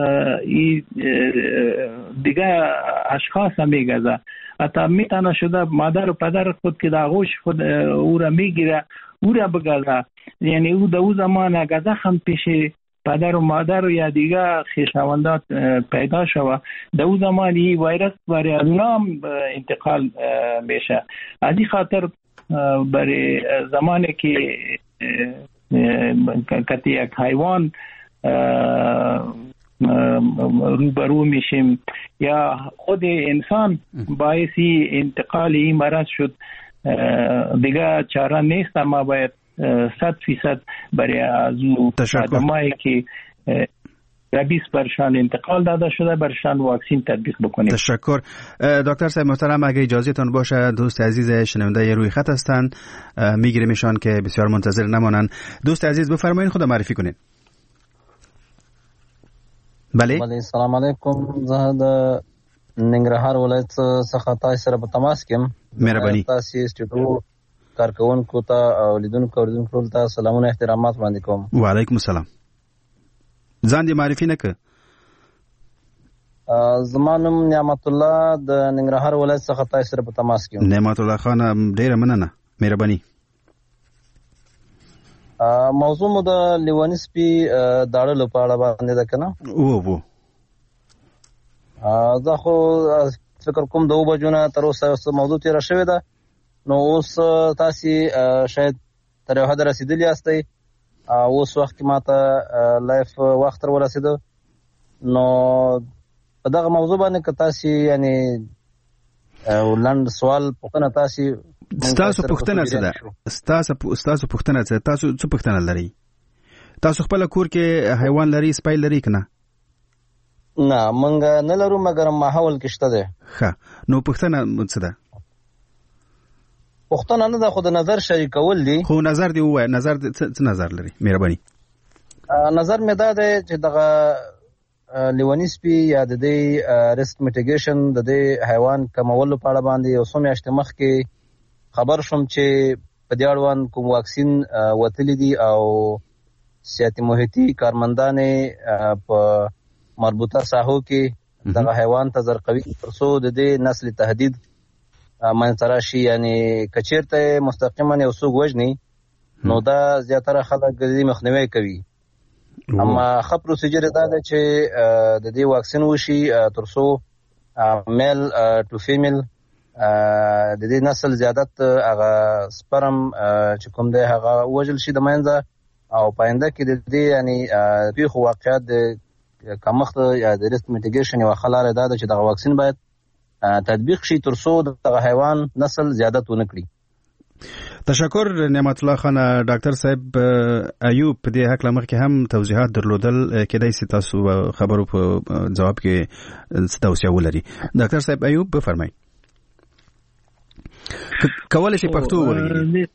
دیگه اشخاص هم میگذه، حتی میتونه شده مادر و پدر خود که در آغوش خود او را میگیره، او را بگذه، یعنی او در او زمان اگر زخم پیش پدر و مادر و یا دیگه خویشاوندات پیدا شود، در او زمان این ویروس برای اونا هم انتقال میشه. از این خاطر برای زمانی که کتی یک حیوان روبرو میشیم یا خود انسان باعثی انتقال این مرض شد، دیگه چاره نیست، اما باید 100% برای از آدمایی که ربیس برشان انتقال داده شده برشان واکسین تطبیق بکنیم. تشکر. دکتر صاحب محترم، اگه اجازهتون باشه دوست عزیز شنونده روی خط هستند، میگیریمشان که بسیار منتظر نمانند. دوست عزیز بفرمایید خود معرفی کنید. بله سلام علیکم، زه د ننګرهار ولایت څخه تاسو سره په تماس کې یم. مهرباني. تاسو سټډیو کارکونکو ته او لیدونکو اوریدونکو ته سلامونه احترامات وړاندې کوم. وعلیکم السلام. ځان دې معرفي نه کړ؟ زما نوم نعمت الله د ننګرهار ولایت څخه تاسو سره په تماس کې یم. نعمت الله خان، ډیره مننه، مهرباني. موضوع مو د لیونی سپي داړلو په اړه باندې ده کنه؟ وو زه خو فکر کوم 2 بجو نه تر اوسه موضوع تیر شوې ده، نو اوس تاسو شاید تر یو حد رسیدلی یاستئ. اوس وخت کې ماته لایف وخت تر ورسېده، نو په دغه موضوع باندې که تاسو یعنی لاند سوال پوښتنه ستاسو پوښتنه څه ده؟ ستاسو پوښتنه څه؟ تاسو څه پوښتنه لرئ؟ تاسو خپل کور کې حیوان لرئ، سپی لرئ کنه؟ نه مونږ نه لرو، مګر ماحول کې شته ده. ښه، نو پوښتنه څه ده؟ پوښتنه نه ده، خو د نظر شریکول دي. خو نظر دی ووایه، نظر څه نظر لري؟ مهرباني. نظر مې دا دی چې دغه لیونی سپي یا د دې ریسک میټیګیشن د دې حیوان کمولو په اړه باندې یو څو میاشتې مخکې خبر شوم چې په دې اړوند کوم واکسین وتلی دي او سیاحتي محیطي کارمندانې په مربوطه ساحو کې دغه حیوان ته زرقوي تر څو د دې نسل تهدید منځته راشي، یعنی که چېرته مستقیما یو څوک وژني نو دا زیاتره خلک د دې مخنیوی کوي. اما ښه پروسیجر دا ده چې د دې واکسین وشي تر څو میل ټو فیمیل د دې نسل زیادت هغه سپرم چې کوم دی هغه وژل شي د منځه، او پاینده کې د دې یعنی پیښو واقعیت د کمښت یا د ریسک میټیګیشن یوه ښه لاره دا ده چې دغه واکسین باید تطبیق شي تر څو دغه حیوان نسل زیادت ونه کړي. تشکر نعمت الله خان. ډاکټر صاحب ایوب په دې حق لمخ کې هم توضیحات درلودل، کېدای شي تاسو خبرو په جواب کې څه توصیه ولري. ډاکټر صاحب ایوب بفرمایئ. کولای شي پښتو ووایي.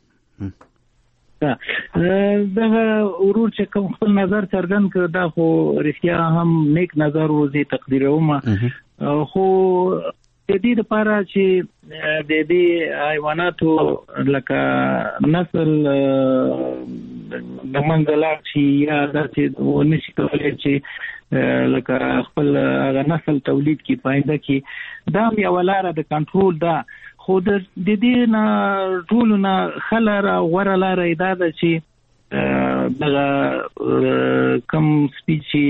دغه ورور چې کوم خپل نظر څرګند کړ دا خو رښتیا هم نیک نظر وزي تقدیرومه، خو د دې لپاره چې د دې حیواناتو لکه نسل د منځلاک شي یا داسې ونشي کولی چې لکه خپل هغه نسل تولید کی پاینده کی، دا یو لاره د کنټرول ده. خو د دې نه ټول نه خلره غوړه لاره دا ده چې دغه کم سپیچي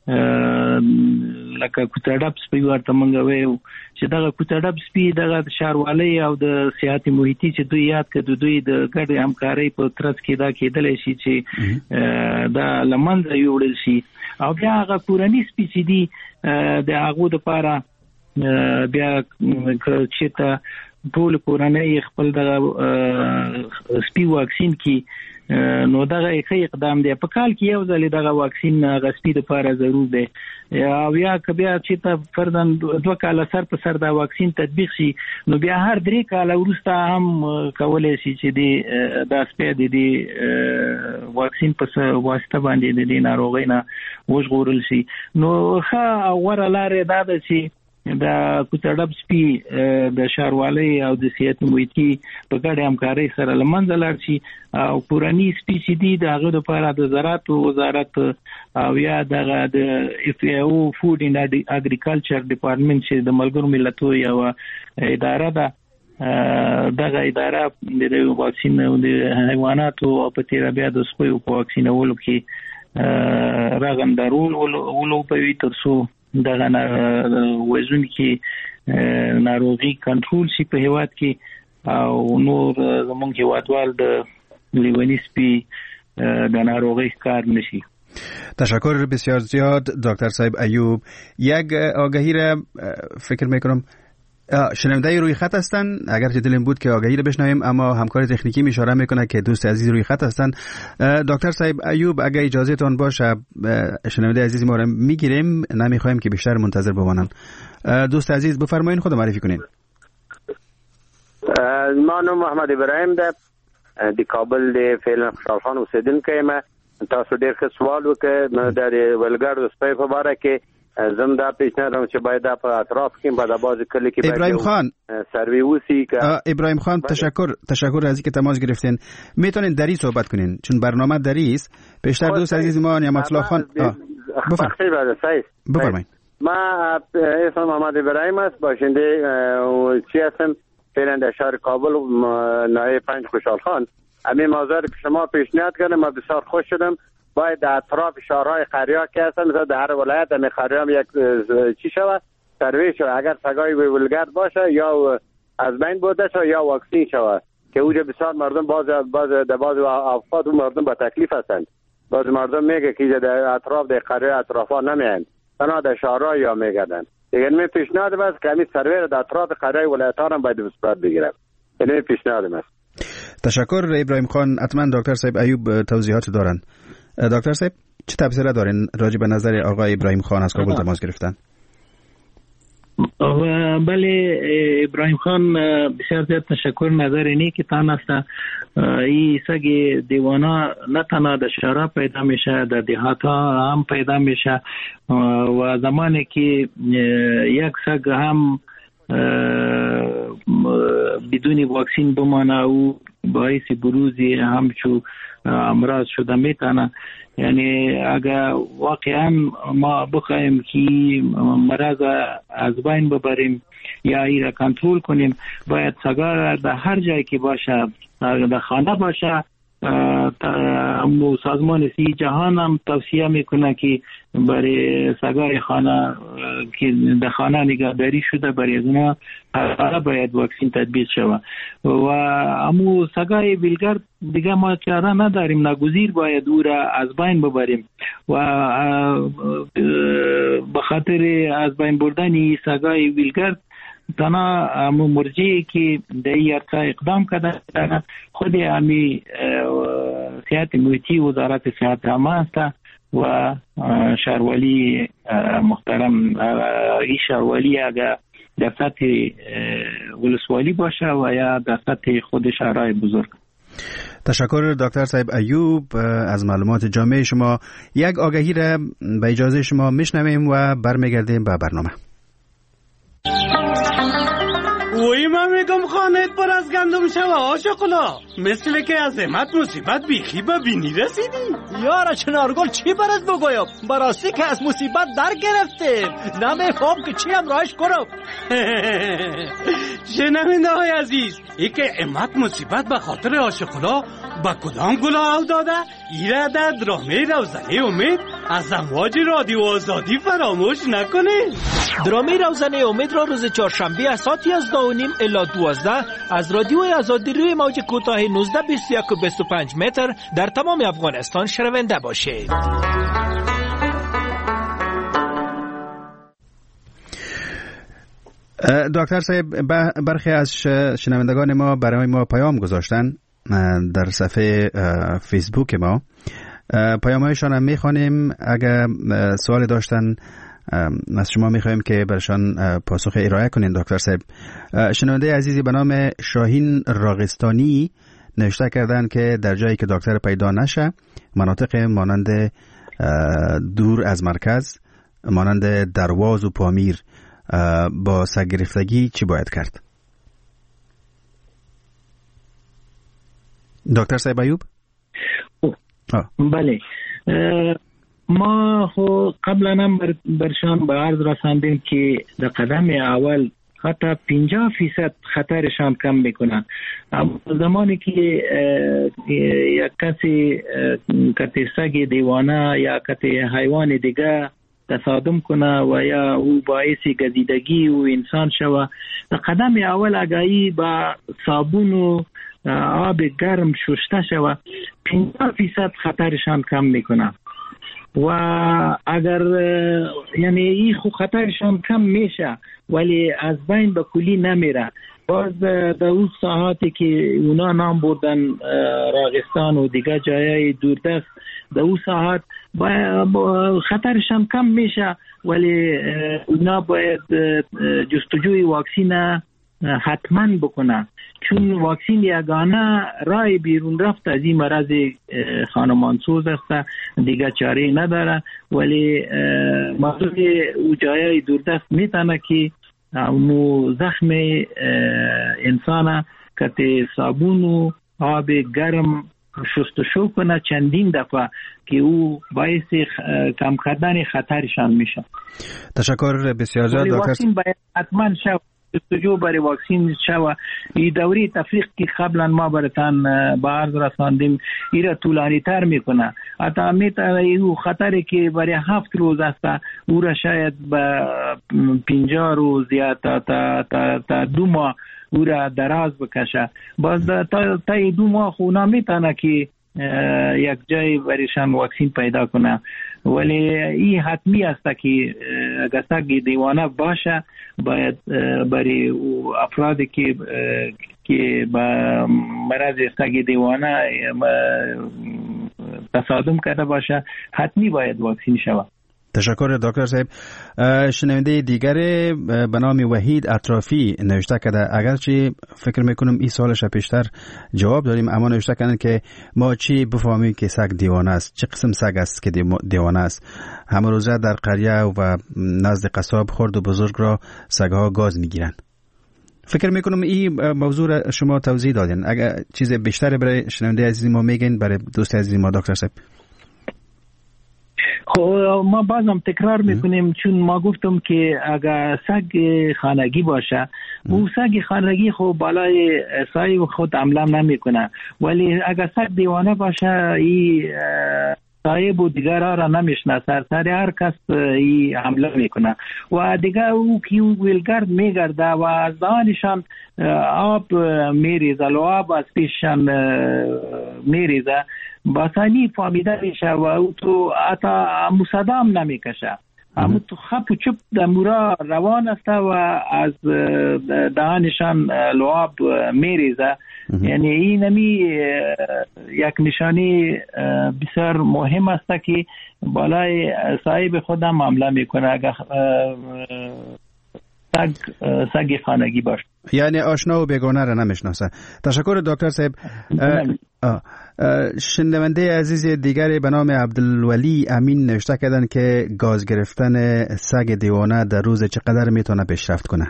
لکه کوتړب سپي ورته مونږ وایو چې دا کوتړب سپي د شاروالۍ او د سیاحت محیطي چې دوی یاد کړي دوی د ګډ همکارۍ په ترڅ کې دا کېدل شي چې دا لمنځه یوړل شي او بیا هغه کورنی سپي چې دي د هغه د لپاره بیا چې ته ټول کورنۍ خپل د سپي واکسین کې نو دا یو اقدام دی په کال کې یو ځل دا واکسین غسپي لپاره ضرور دی او یا کبیا چې ته فردن 2 کال سر په سر دا واکسین تطبیق شي نو بیا هر 3 کال وروسته هم کولای شي چې د سپي د واکسین په واسطه باندې د ناروغۍ نه وژغورل شي نو ښه غوړه لارې دا ده چې دا کوتړب سپي د شاروالۍ او د سیاحت محیطي په ګډه همکارۍ سره لمنځه لاړ شي او کورنی سپي چې دي د هغه لپاره د زراعت وزارت او یا د FAO فود اینڈ اګریکلچر ډپارټمنټ چې د ملګرو ملتونو یو اداره ده دغه اداره د واکسین د حیواناتو په تیر بیا د سپیو په واکسینولو کې راغندارول ولو په وی ترسو دغه وزن کې ناروغي کنټرول شي په هیواد کې او نور زمونږ هیوادوال د لیونی سپي د ناروغي کار نشي. تشکر بسیار زیاد دکتر صاحب ایوب. یک آگهی را فکر میکنم شنونده روی خط هستن، اگر که دلم بود که آگهی رو بشنویم اما همکار تکنیکی اشاره میکنه که دوست عزیز روی خط هستن. دکتر صاحب ایوب اگر اجازه تان باشه شنونده عزیز ما رو میگیریم، نمیخوایم که بیشتر منتظر بمانن. دوست عزیز بفرمایید خود معرفی کنین. ما نوم محمد ابراهیم ده د کابل د فعلا خوشحال خان اوسیدونکی ما. تاسو ډیر ښه سوال وکړ د ولګړو د سپي په اړه کې زم دا پیشنهاد چې باید په اطراف کې په باز کلی کې ابراهیم خان سروي وسی که ابراهیم خان تشکر از اینکه تماس گرفتین. میتونین دری صحبت کنین چون برنامه دری است. پیشتر دوست عزیز ما نعمت الله خان بفرمایید. ما اسم محمد ابراهیم است، باشنده چی هستم فعلا در شهر کابل ناحیه 5 خوشحال خان. همین موضوع که شما پیشنهاد کردم ما بسیار خوش شدم. باید در اطراف شهرهای قریه که هستن مثلا در هر ولایت هم قریه هم یک چی شود سروی شود، اگر سگای ولگرد باشه یا از بین بوده شود یا واکسین شود که اوجه بسیار مردم باز اوقات مردم با تکلیف هستند. باز مردم میگه که در اطراف در قریه اطرافا نمیان تنها در شهرها یا میگردن. دیگه می پیشنهاد است که همین سروی در اطراف قریه ولایت ها هم باید بسپرد بگیرم. اینه پیشنهاد است. تشکر ابراهیم خان. حتما دکتر صاحب ایوب توضیحات دارن. دکتر صاحب چه تبصره دارین راجع به نظر آقای ابراهیم خان از کابل تماس گرفتن؟ بله ابراهیم خان بسیار زیاد تشکر. نظر نیکتان است. این سگ دیوانا نه تنها در شهرها پیدا میشه در دیهات ها هم پیدا میشه و زمانی که یک سگ هم بدون واکسین بمانه او باعث بروزی همچو امراض شده میتونه. یعنی اگر واقعا ما بخوایم که مرض از بین ببریم یا این را کنترل کنیم باید سگا در هر جایی که باشه در خانه باشه. سازمان صحت جهان هم توصیه میکنه که برای سگای خانه که در خانه نگهداری شده برای اونها باید واکسین تطبیق شود و امو سگای ویلگرد دیگه ما چاره نداریم، ناگزیر باید او را از بین ببریم و به خاطر از بین بردن سگای ویلگرد تنها مرجعی که در این ارتفاع اقدام کرده خود همی سیاحت محیطی وزارت صحت عامه است و شهروالی محترم. این شهروالی اگر در سطح ولسوالی باشه و یا در سطح خود شهرهای بزرگ. تشکر دکتر صاحب ایوب از معلومات جامع شما. یک آگهی را به اجازه شما میشنویم و برمیگردیم به برنامه. وی ما میگم خانت پر از گندم شوه آشقلا مثل که از امت مصیبت بیخی ببینی رسیدی. یارا چنارگل چی برات بگویم براستی که از مصیبت در گرفتیم نمیفهم که چی هم راش کنم. شنونده های عزیز ای که امت مصیبت به خاطر آشقلا با کدام گلا او داده ایره در درامه روزنه امید از امواج رادیو آزادی فراموش نکنید. درامه روزنه امید را روز چهارشنبه از ساعت 11:30 الی 12 از رادیو آزادی روی موج کوتاه 19 21 و 25 متر در تمام افغانستان شنونده باشید. دکتر صاحب، برخی از شنوندگان ما برای ما پیام گذاشتن در صفحه فیسبوک ما. پیام‌هایشان هم می‌خوانیم. اگر سوال داشتن از شما می‌خوایم که برشان پاسخ ارائه کنین. دکتر صاحب، شنونده عزیزی به نام شاهین راغستانی نوشته کردن که در جایی که دکتر پیدا نشه، مناطق مانند دور از مرکز مانند درواز و پامیر با سگ گرفتگی چی باید کرد؟ دکتر صاحب ایوب؟ بله، ما قبلا هم برشان به عرض رساندیم که در قدم اول حتی 50% خطرشان کم میکنن. اما زمانی که یک کسی کتی سگ دیوانه یا کتی حیوان دیگه تصادم کنه و یا او باعث گزیدگی و انسان شوه، در قدم اول اگهی با صابون و آب گرم شسته شوه 50% خطرشان کم میکنه. و اگر یعنی این خو خطرشان کم میشه ولی از بین به کلی نمیره. باز در اون ساعاتی که اونا نام بردن راغستان و دیگه جایای دوردست، در اون ساعت خطرشان کم میشه ولی اونا باید جستجوی واکسین حتما بکنن، چون واکسین یگانه راه بیرون رفت از این مرض خانمانسوز است، دیگه چاره نداره. ولی موضوع او جایای دوردست میتونه که اونو زخم انسان که صابون و آب گرم شستشو کنه چندین دفعه که او باعث کم کردن خطرشان میشه. تشکر بسیار زیاد دکتر. واکسین باید حتما شو جستجو برای واکسین شوه. این دوره تفریق که قبلا ما براتان با عرض رساندیم ایره طولانی تر میکنه. حتی میتونه او خطری که برای 7 روز است او را شاید به 50 روز یا تا 2 ماه او را دراز بکشه. باز تا 2 ماه اونا میتونه که یک جای برایشان واکسین پیدا کنه. ولی این حتمی است که اگر سگ دیوانه باشه باید برای افرادی که با مرض سگ دیوانه تصادم کرده باشه حتمی باید واکسین شود. تشکر دکتر صاحب. شنونده دیگر به نام وحید اطرافی نوشته کرده، اگرچه فکر میکنم این سوالش پیشتر جواب داریم، اما نوشته کردن که ما چی بفهمیم که سگ دیوانه است، چه قسم سگ است که دیوانه است؟ همه روزه در قریه و نزد قصاب خرد و بزرگ را سگها گاز میگیرن. فکر میکنم این موضوع شما توضیح دادین. اگر چیز بیشتر برای شنونده عزیزی ما میگین، برای دوست عزیزی ما دکتر صاحب. خب ما بازم تکرار میکنیم، چون ما گفتم که اگر سگ خانگی باشه او سگ خانگی خب بالای سایه خود حمله نمیکنه، ولی اگر سگ دیوانه باشه این صاحب و دیگر را نمیشناسه، سر هر کس این حمله میکنه و دیگر او که ویلگرد میگرده و از دهانشان آب میریزه، لعاب از پیششان میریزه، باسانی فهمیده میشه و او تو حتی مصدام نمیکشه، اما تو خپ و چپ در مورا روان است و از دهانشان لعاب میریزه. یعنی این یک نشانی بسیار مهم است که بالای صاحب خودم حمله میکنه اگر سگ خانگی باشه، یعنی آشنا و بیگانه را نمیشناسه. تشکر دکتر صاحب. شنونده عزیز دیگری به نام عبدالولی امین نوشته کردن که گاز گرفتن سگ دیوانه در روز چقدر میتونه پیشرفت کنه؟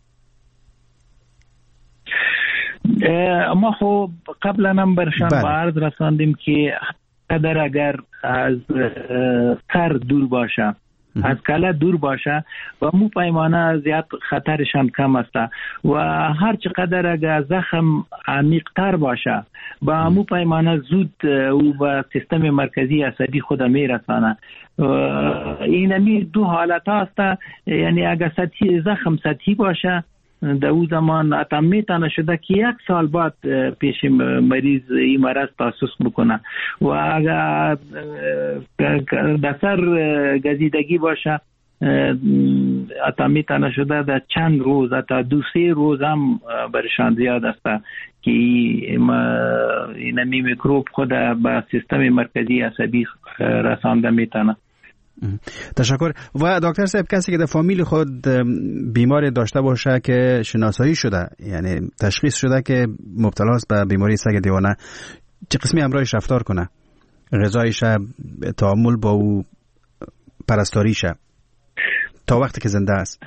ما خب قبلا هم برشان با عرض رساندیم که قدر اگر از سر دور باشه از کله دور باشه و مو پیمانه زیاد خطرش هم کم است و هر چقدر اگر زخم عمیق‌تر باشه با مو پیمانه زود او به سیستم مرکزی عصبی خود میرسانه. این دو حالت هست، یعنی اگر زخم سطحی باشه در او زمان حتی میتونه شده که 1 سال بعد پیش مریض این مرض تاسیس بکنه و اگر در سر گزیدگی باشه حتی میتونه شده در چند روز حتی 2-3 روز هم برشان زیاد است که این میکروب خود به سیستم مرکزی عصبی رسانده میتونه. تشکر. و دکتر صاحب کسی که در فامیل خود بیمار داشته باشه که شناسایی شده، یعنی تشخیص شده که مبتلا است به بیماری سگ دیوانه، چه قسمی همراهش رفتار کنه؟ غذایش، تعامل با او، پرستاریش تا وقتی که زنده است؟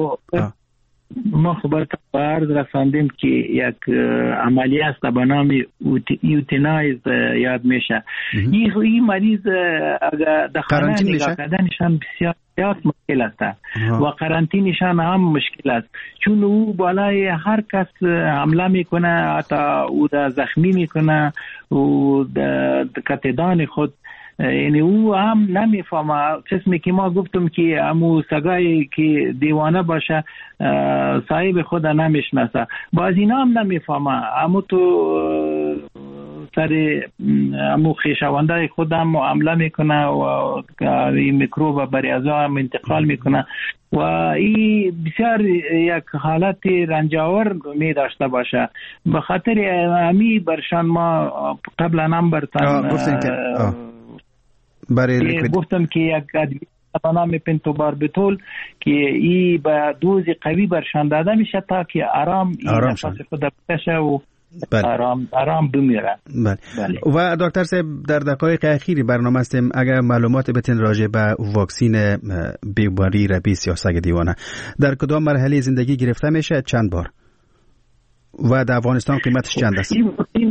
ما خبر عرض رساندیم که یک عملیه است به نام یوتینایز یاد میشه. این مریض اگر در خانه نگاه کردنشان بسیار مشکل است و قرنطینشان هم مشکل است، چون او بالای هر کس حمله میکنه، حتی او را زخمی میکنه و کتدان خود، یعنی او هم نمیفهمه. قسمی که ما گفتم که امو سگایی که دیوانه باشه صاحب خود نمیشناسه، باز اینا هم نمیفهمه. امو تو سر امو خویشاونده خود هم حمله میکنه و این میکروب بر اعضا هم انتقال میکنه و این بسیار یک حالت رنجاور می داشته باشه. به خاطر امی برشان ما قبلا هم برتن گفتم که یک ادویه به نام پنتوباربیتول که این به دوز قوی برشان داده میشه تا که آرام نفس خود بکشه و آرام بمیره. بله. و دکتر صاحب در دقایق اخیری برنامه هستیم، اگر معلومات بتین راجع به واکسین بیماری ربیس یا سگ دیوانه در کدام مرحله زندگی گرفته میشه، چند بار و در افغانستان قیمتش چند است؟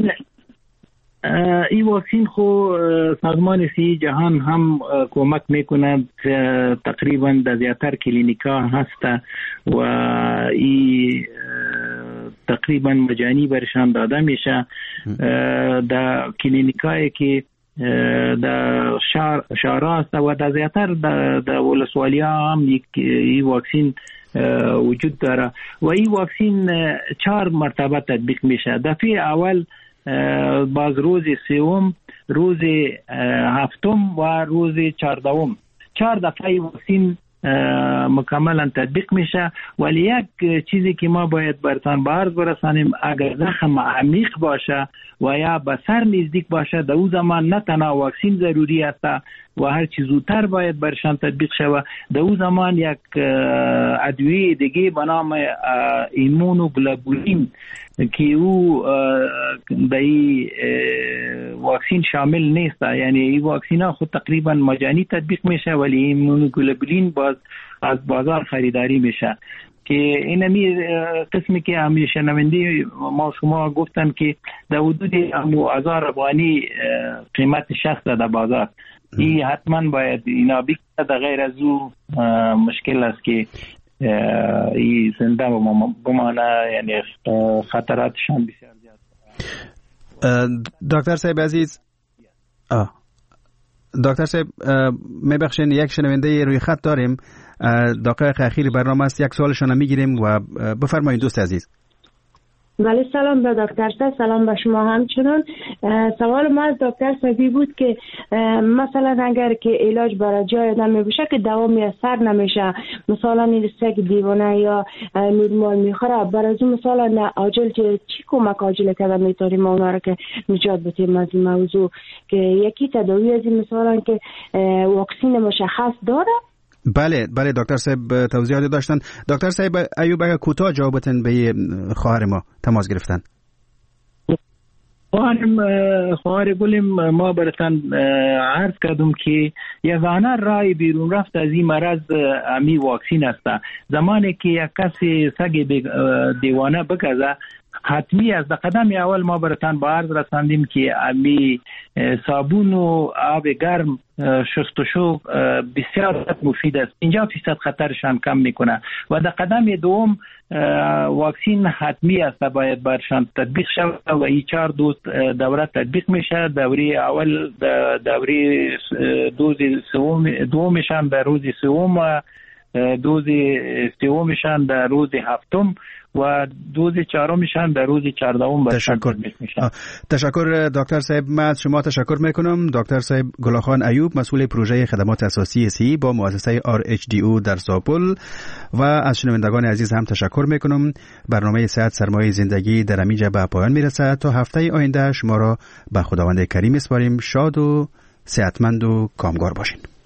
این واکسین خو سازمان صحی جهان هم کمک میکنه، تقریبا در زیادتر کلینیکا هست و این تقریبا مجانی برشان داده میشه. در کلینیکایی که در شهر هست و در زیادتر در ولسوالی هم این واکسین وجود داره و این واکسین 4 مرتبه تطبیق میشه. دفعه اول باز روز 3م، روز 7م و روز 14م 4 دفعه واکسین مکملا تطبیق میشه. ولی یک چیزی که ما باید برتان به عرض برسانیم، اگر زخم عمیق باشه و یا به سر نزدیک باشه، در اون زمان نه تنها واکسین ضروری است و هر چیز زودتر باید برشان تطبیق شود. در اون زمان یک ادویه دیگه به نام ایمونوگلوبولین که او به این واکسین شامل نیست، یعنی این واکسین ها خود تقریبا مجانی تطبیق میشه ولی ایمونوگلوبولین باز از بازار خریداری میشه. که اینمی قسمی که همیشه شنونده ما شما گفتن که در حدود 1000 افغانی قیمت شخص در بازار، این حتما باید اینا بکنه. در غیر از او مشکل است که این زنده بمانه، یعنی خطراتشان بسیار زیاد. دکتر صاحب عزیز، دکتر صاحب میبخشین یک شنونده روی خط داریم، دقایق اخیر برنامه است، یک سوالشون میگیریم و بفرمایید دوست عزیز. بله سلام به دکتر صاحب، سلام به شما همچنان. سوال ما از دکتر صاحبی بود که مثلا اگر که علاج برای جای آدم میشه که دوا میسر نمیشه، مثلا این سگ دیوانه یا نورمال میخوره، برای اون مثلا عاجل چی کمک عاجل کردن میتونیم اونا رو که نجات بدیم از این موضوع؟ که یکی تداوی از این مثلا که واکسین مشخص داره؟ بله دکتر صاحب توضیحات داشتن. دکتر صاحب ایوب اگر کوتاه جوابتن به خواهر ما تماس گرفتن. خواهر گلیم ما براتان عرض کردم که یگانه راه بیرون رفت از این مرض امی واکسین است. زمانی که یک کسی سگ دیوانه بگذه حتمی است. در قدم اول ما براتان با عرض رساندیم که امی صابون و آب گرم شست و شو بسیار مفید است. 50% خطرشان کم میکنه. و در قدم دوم واکسین حتمی است، باید برشان تطبیق شود و این 4 دوز دوره تطبیق میشه. دوره اول دوره دوز دومشان در روز سوم و دوز سومشان در روز هفتم و دوز چهارمشان در روز 14ام. تشکر دکتر صاحب. من از شما تشکر میکنم. دکتر صاحب گلاخان ایوب، مسئول پروژه خدمات اساسی سی با مؤسسه RHDO در ساپول. و از شنوندگان عزیز هم تشکر میکنم. برنامه صحت سرمایه زندگی در همینجا به پایان میرسد. تا هفته آینده شما را به خداوند کریم میسپاریم. شاد و صحتمند و کامگار باشین.